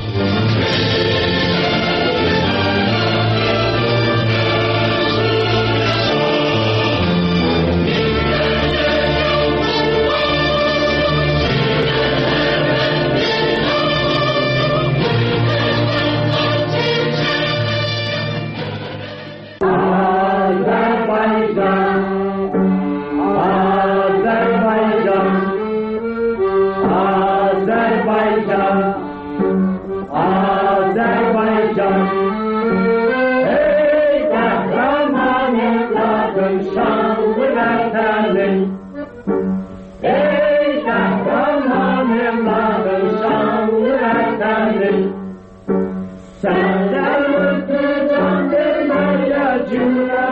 Senden ötürü can vermeye cümle